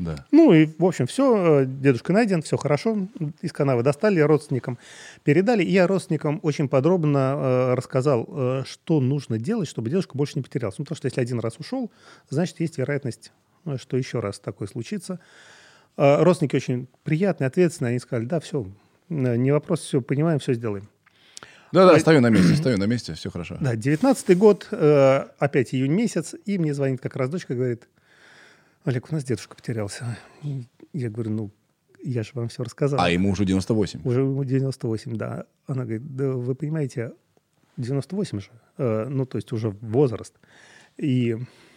Да. Ну и, в общем, все, дедушка найден, все хорошо. Из канавы достали, родственникам передали. И я родственникам очень подробно рассказал, что нужно делать, чтобы дедушка больше не потерялся. Ну, потому что если один раз ушел, значит, есть вероятность, что еще раз такое случится. Родственники очень приятные, ответственные. Они сказали, да, все, не вопрос, все понимаем, все сделаем. Да, стою на месте, все хорошо. Да, 19-й год, опять июнь месяц, и мне звонит как раз дочка, говорит, Олег, у нас дедушка потерялся. И я говорю, ну, я же вам все рассказал. А ему уже 98. Уже ему 98, да. Она говорит, да вы понимаете, 98 же, ну, то есть уже возраст. И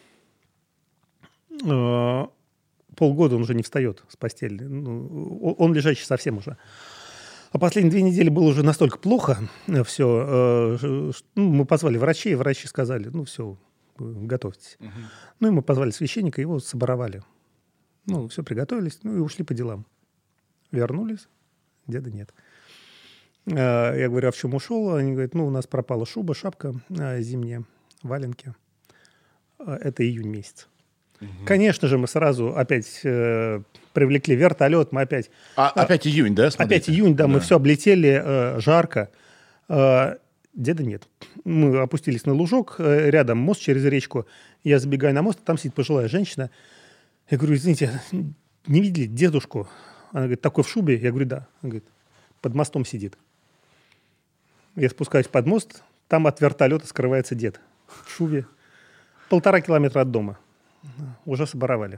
полгода он уже не встает с постели. Ну, он лежачий совсем уже. А последние 2 недели было уже настолько плохо все. Мы позвали врачей, врачи сказали, ну, все, готовьтесь. Ну, и мы позвали священника, его соборовали. Ну, все, приготовились, ну, и ушли по делам. Вернулись, деда нет. Я говорю, а в чем ушел? Они говорят, ну, у нас пропала шуба, шапка зимняя, валенки. Это июнь месяц. Конечно же, мы сразу опять привлекли вертолет, мы опять... Опять июнь, да? Смотрите? Опять июнь, да, мы все облетели, жарко. Деда нет. Мы опустились на лужок, рядом мост через речку. Я забегаю на мост, там сидит пожилая женщина. Я говорю, извините, не видели дедушку? Она говорит, такой в шубе? Я говорю, да. Она говорит, под мостом сидит. Я спускаюсь под мост, там от вертолета скрывается дед в шубе. 1,5 километра от дома. Уже соборовали.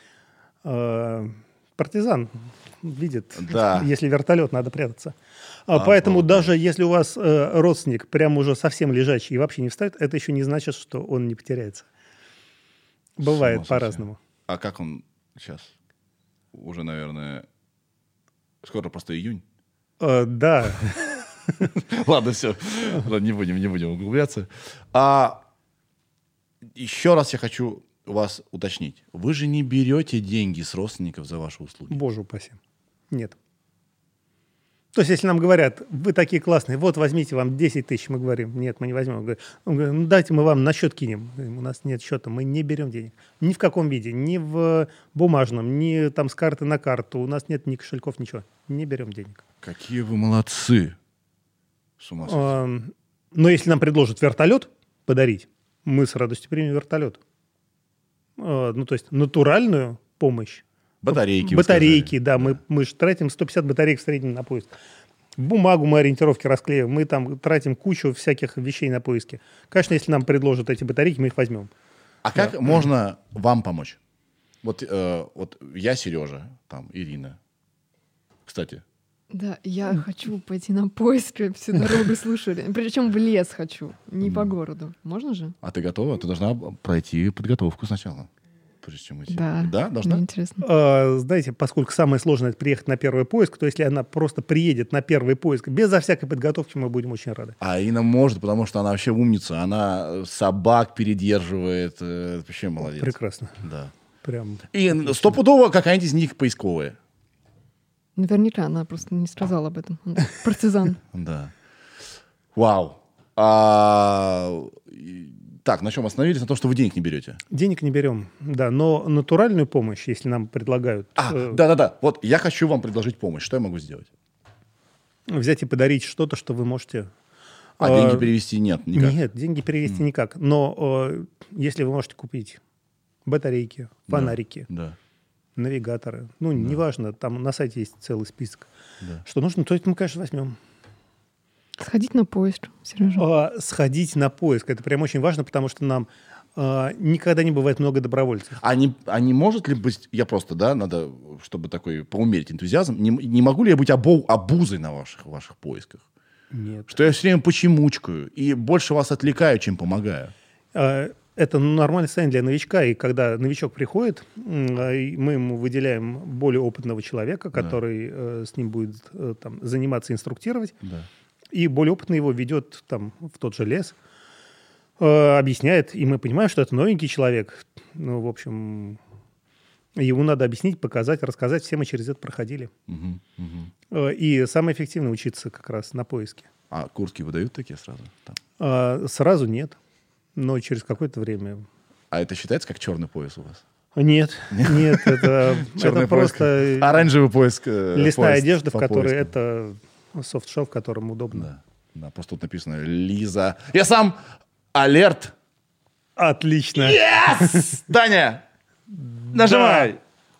Партизан видит, Да. если вертолет, надо прятаться. Поэтому даже если у вас родственник прям уже совсем лежачий и вообще не встает, это еще не значит, что он не потеряется. Бывает по-разному. А как он сейчас? Уже, наверное, скоро просто июнь. Да. Ладно, все. Не будем углубляться. Еще раз я хочу вас уточнить. Вы же не берете деньги с родственников за ваши услуги? Боже упаси. Нет. То есть, если нам говорят, вы такие классные, вот возьмите вам 10 тысяч, мы говорим, нет, мы не возьмем. Он говорит, ну дайте мы вам на счет кинем. У нас нет счета, мы не берем денег. Ни в каком виде, ни в бумажном, ни там с карты на карту. У нас нет ни кошельков, ничего. Не берем денег. Какие вы молодцы. С ума сойти. Но если нам предложат вертолет подарить, мы с радостью примем вертолет. Ну, то есть натуральную помощь. Батарейки. Батарейки, да. Мы же тратим 150 батареек в среднем на поиск. Бумагу мы ориентировки расклеиваем. Мы там тратим кучу всяких вещей на поиски. Конечно, если нам предложат эти батарейки, мы их возьмем. А как можно вам помочь? Вот я Сережа, там Ирина. Кстати. Да, я хочу пойти на поиск, всю дорогу слушали. Причем в лес хочу, не по городу. Можно же? А ты готова? Ты должна пройти подготовку сначала. Прежде чем идти. Да. Да, должна? Мне интересно. Знаете, поскольку самое сложное — это приехать на первый поиск, то если она просто приедет на первый поиск безо всякой подготовки, мы будем очень рады. А Ирина может, потому что она вообще умница. Она собак передерживает. Вообще молодец. Прекрасно. Да. Прям. И стопудово какая-нибудь из них поисковая. Наверняка она просто не сказала об этом. Она партизан. Да. Вау. Так, на чем остановились? На том, что вы денег не берете. Денег не берем, да, но натуральную помощь, если нам предлагают... Да. Вот я хочу вам предложить помощь. Что я могу сделать? Взять и подарить что-то, что вы можете... деньги перевести нет никак? Нет, деньги перевести никак. Но если вы можете купить батарейки, фонарики, Да. навигаторы, неважно, там на сайте есть целый список, Да. что нужно, то это мы, конечно, возьмем. Сходить на поиск, Сережа. Сходить на поиск. Это прям очень важно, потому что нам никогда не бывает много добровольцев. А не может ли быть... Я просто, надо, чтобы такой поумерить энтузиазм. Не могу ли я быть обузой на ваших поисках? Нет. Что я все время почемучкаю и больше вас отвлекаю, чем помогаю? Это нормальное состояние для новичка. И когда новичок приходит, мы ему выделяем более опытного человека, который с ним будет заниматься, инструктировать. Да. И более опытный его ведет в тот же лес, объясняет, и мы понимаем, что это новенький человек. Ну, в общем, ему надо объяснить, показать, рассказать. Все мы через это проходили. И самое эффективное — учиться как раз на поиске. А курсы выдают такие сразу? Там? Сразу нет, но через какое-то время. А это считается как черный пояс у вас? Нет, это Черный поиск. просто Оранжевый поиск. лесная поиск одежда, в по которой поиску. это софт-шелл, в котором удобно. Да. Да, просто тут написано Лиза. Я сам алерт. Отлично. Yes! Даня, нажимай.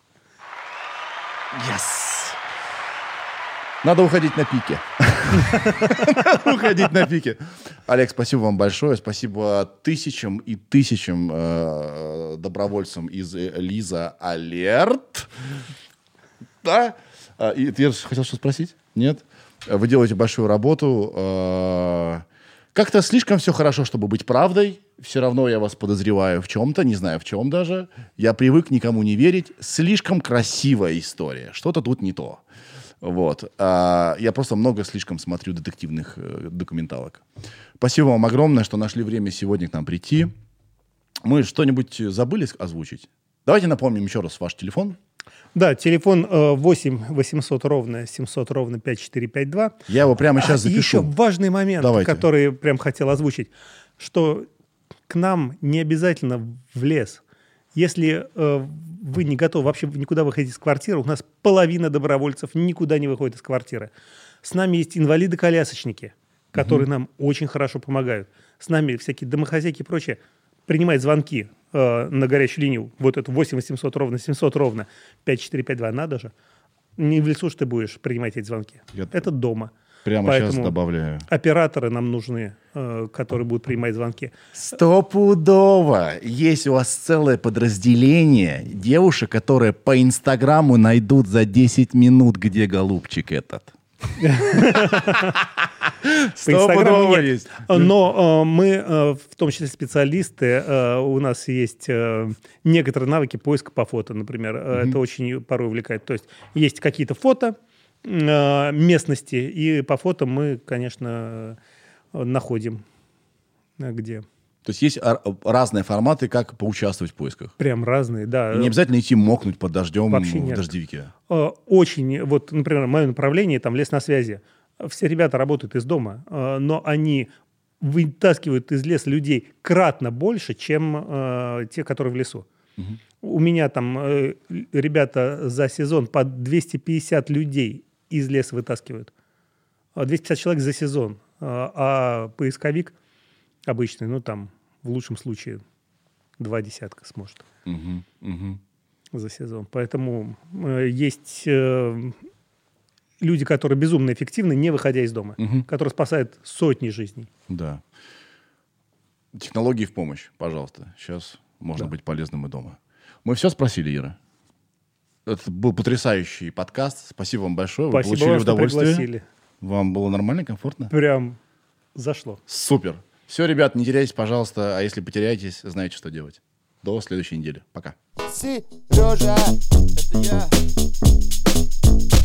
Yes. Надо уходить на пике. Надо уходить на пике. Олег, спасибо вам большое. Спасибо тысячам и тысячам добровольцам из Лиза Алерт. Да? И ты хотел что спросить? Нет? Вы делаете большую работу. Как-то слишком все хорошо, чтобы быть правдой. Все равно я вас подозреваю в чем-то, не знаю в чем даже. Я привык никому не верить. Слишком красивая история. Что-то тут не то. Вот. Я просто много слишком смотрю детективных документалок. Спасибо вам огромное, что нашли время сегодня к нам прийти. Мы что-нибудь забыли озвучить? Давайте напомним еще раз ваш телефон. Да, телефон 8 800 ровно 700 ровно 5452. Я его прямо сейчас запишу. Еще важный момент, Давайте. который прям хотел озвучить, что к нам не обязательно в лес. Если вы не готовы вообще никуда выходить из квартиры, у нас половина добровольцев никуда не выходит из квартиры. С нами есть инвалиды-колясочники, которые нам очень хорошо помогают. С нами всякие домохозяйки и прочее принимают звонки на горячую линию. Вот это 8 800 ровно 700 ровно 5452. Надо же. Не в лесу ж ты будешь принимать эти звонки. Это дома. Прямо сейчас Поэтому добавляю. операторы нам нужны, которые будут принимать звонки. Стопудово. Есть у вас целое подразделение девушек, которые по Инстаграму найдут за 10 минут, где голубчик этот. По Инстаграму нет. есть. Но мы, в том числе специалисты, у нас есть некоторые навыки поиска по фото, например. Это очень порой увлекает. То есть есть какие-то фото местности, и по фото мы, конечно, находим где. То есть есть разные форматы, как поучаствовать в поисках. Прям разные, да. И не обязательно идти мокнуть под дождем Вообще в нет. дождевике. Очень, вот, например, мое направление, там, лес на связи. Все ребята работают из дома, но они вытаскивают из леса людей кратно больше, чем те, которые в лесу. У меня там ребята за сезон по 250 людей из леса вытаскивают. 250 человек за сезон. А поисковик обычный, ну там, в лучшем случае, 2 десятка сможет за сезон. Поэтому есть люди, которые безумно эффективны, не выходя из дома, которые спасают сотни жизней. Да. Технологии в помощь, пожалуйста. Сейчас можно быть полезным и дома. Мы все спросили, Ира? Это был потрясающий подкаст. Спасибо вам большое. Вы Спасибо получили вам, что удовольствие. пригласили. Вам было нормально, комфортно? Прям зашло. Супер. Все, ребят, не теряйтесь, пожалуйста. А если потеряетесь, знаете, что делать. До следующей недели. Пока. Сережа, это я.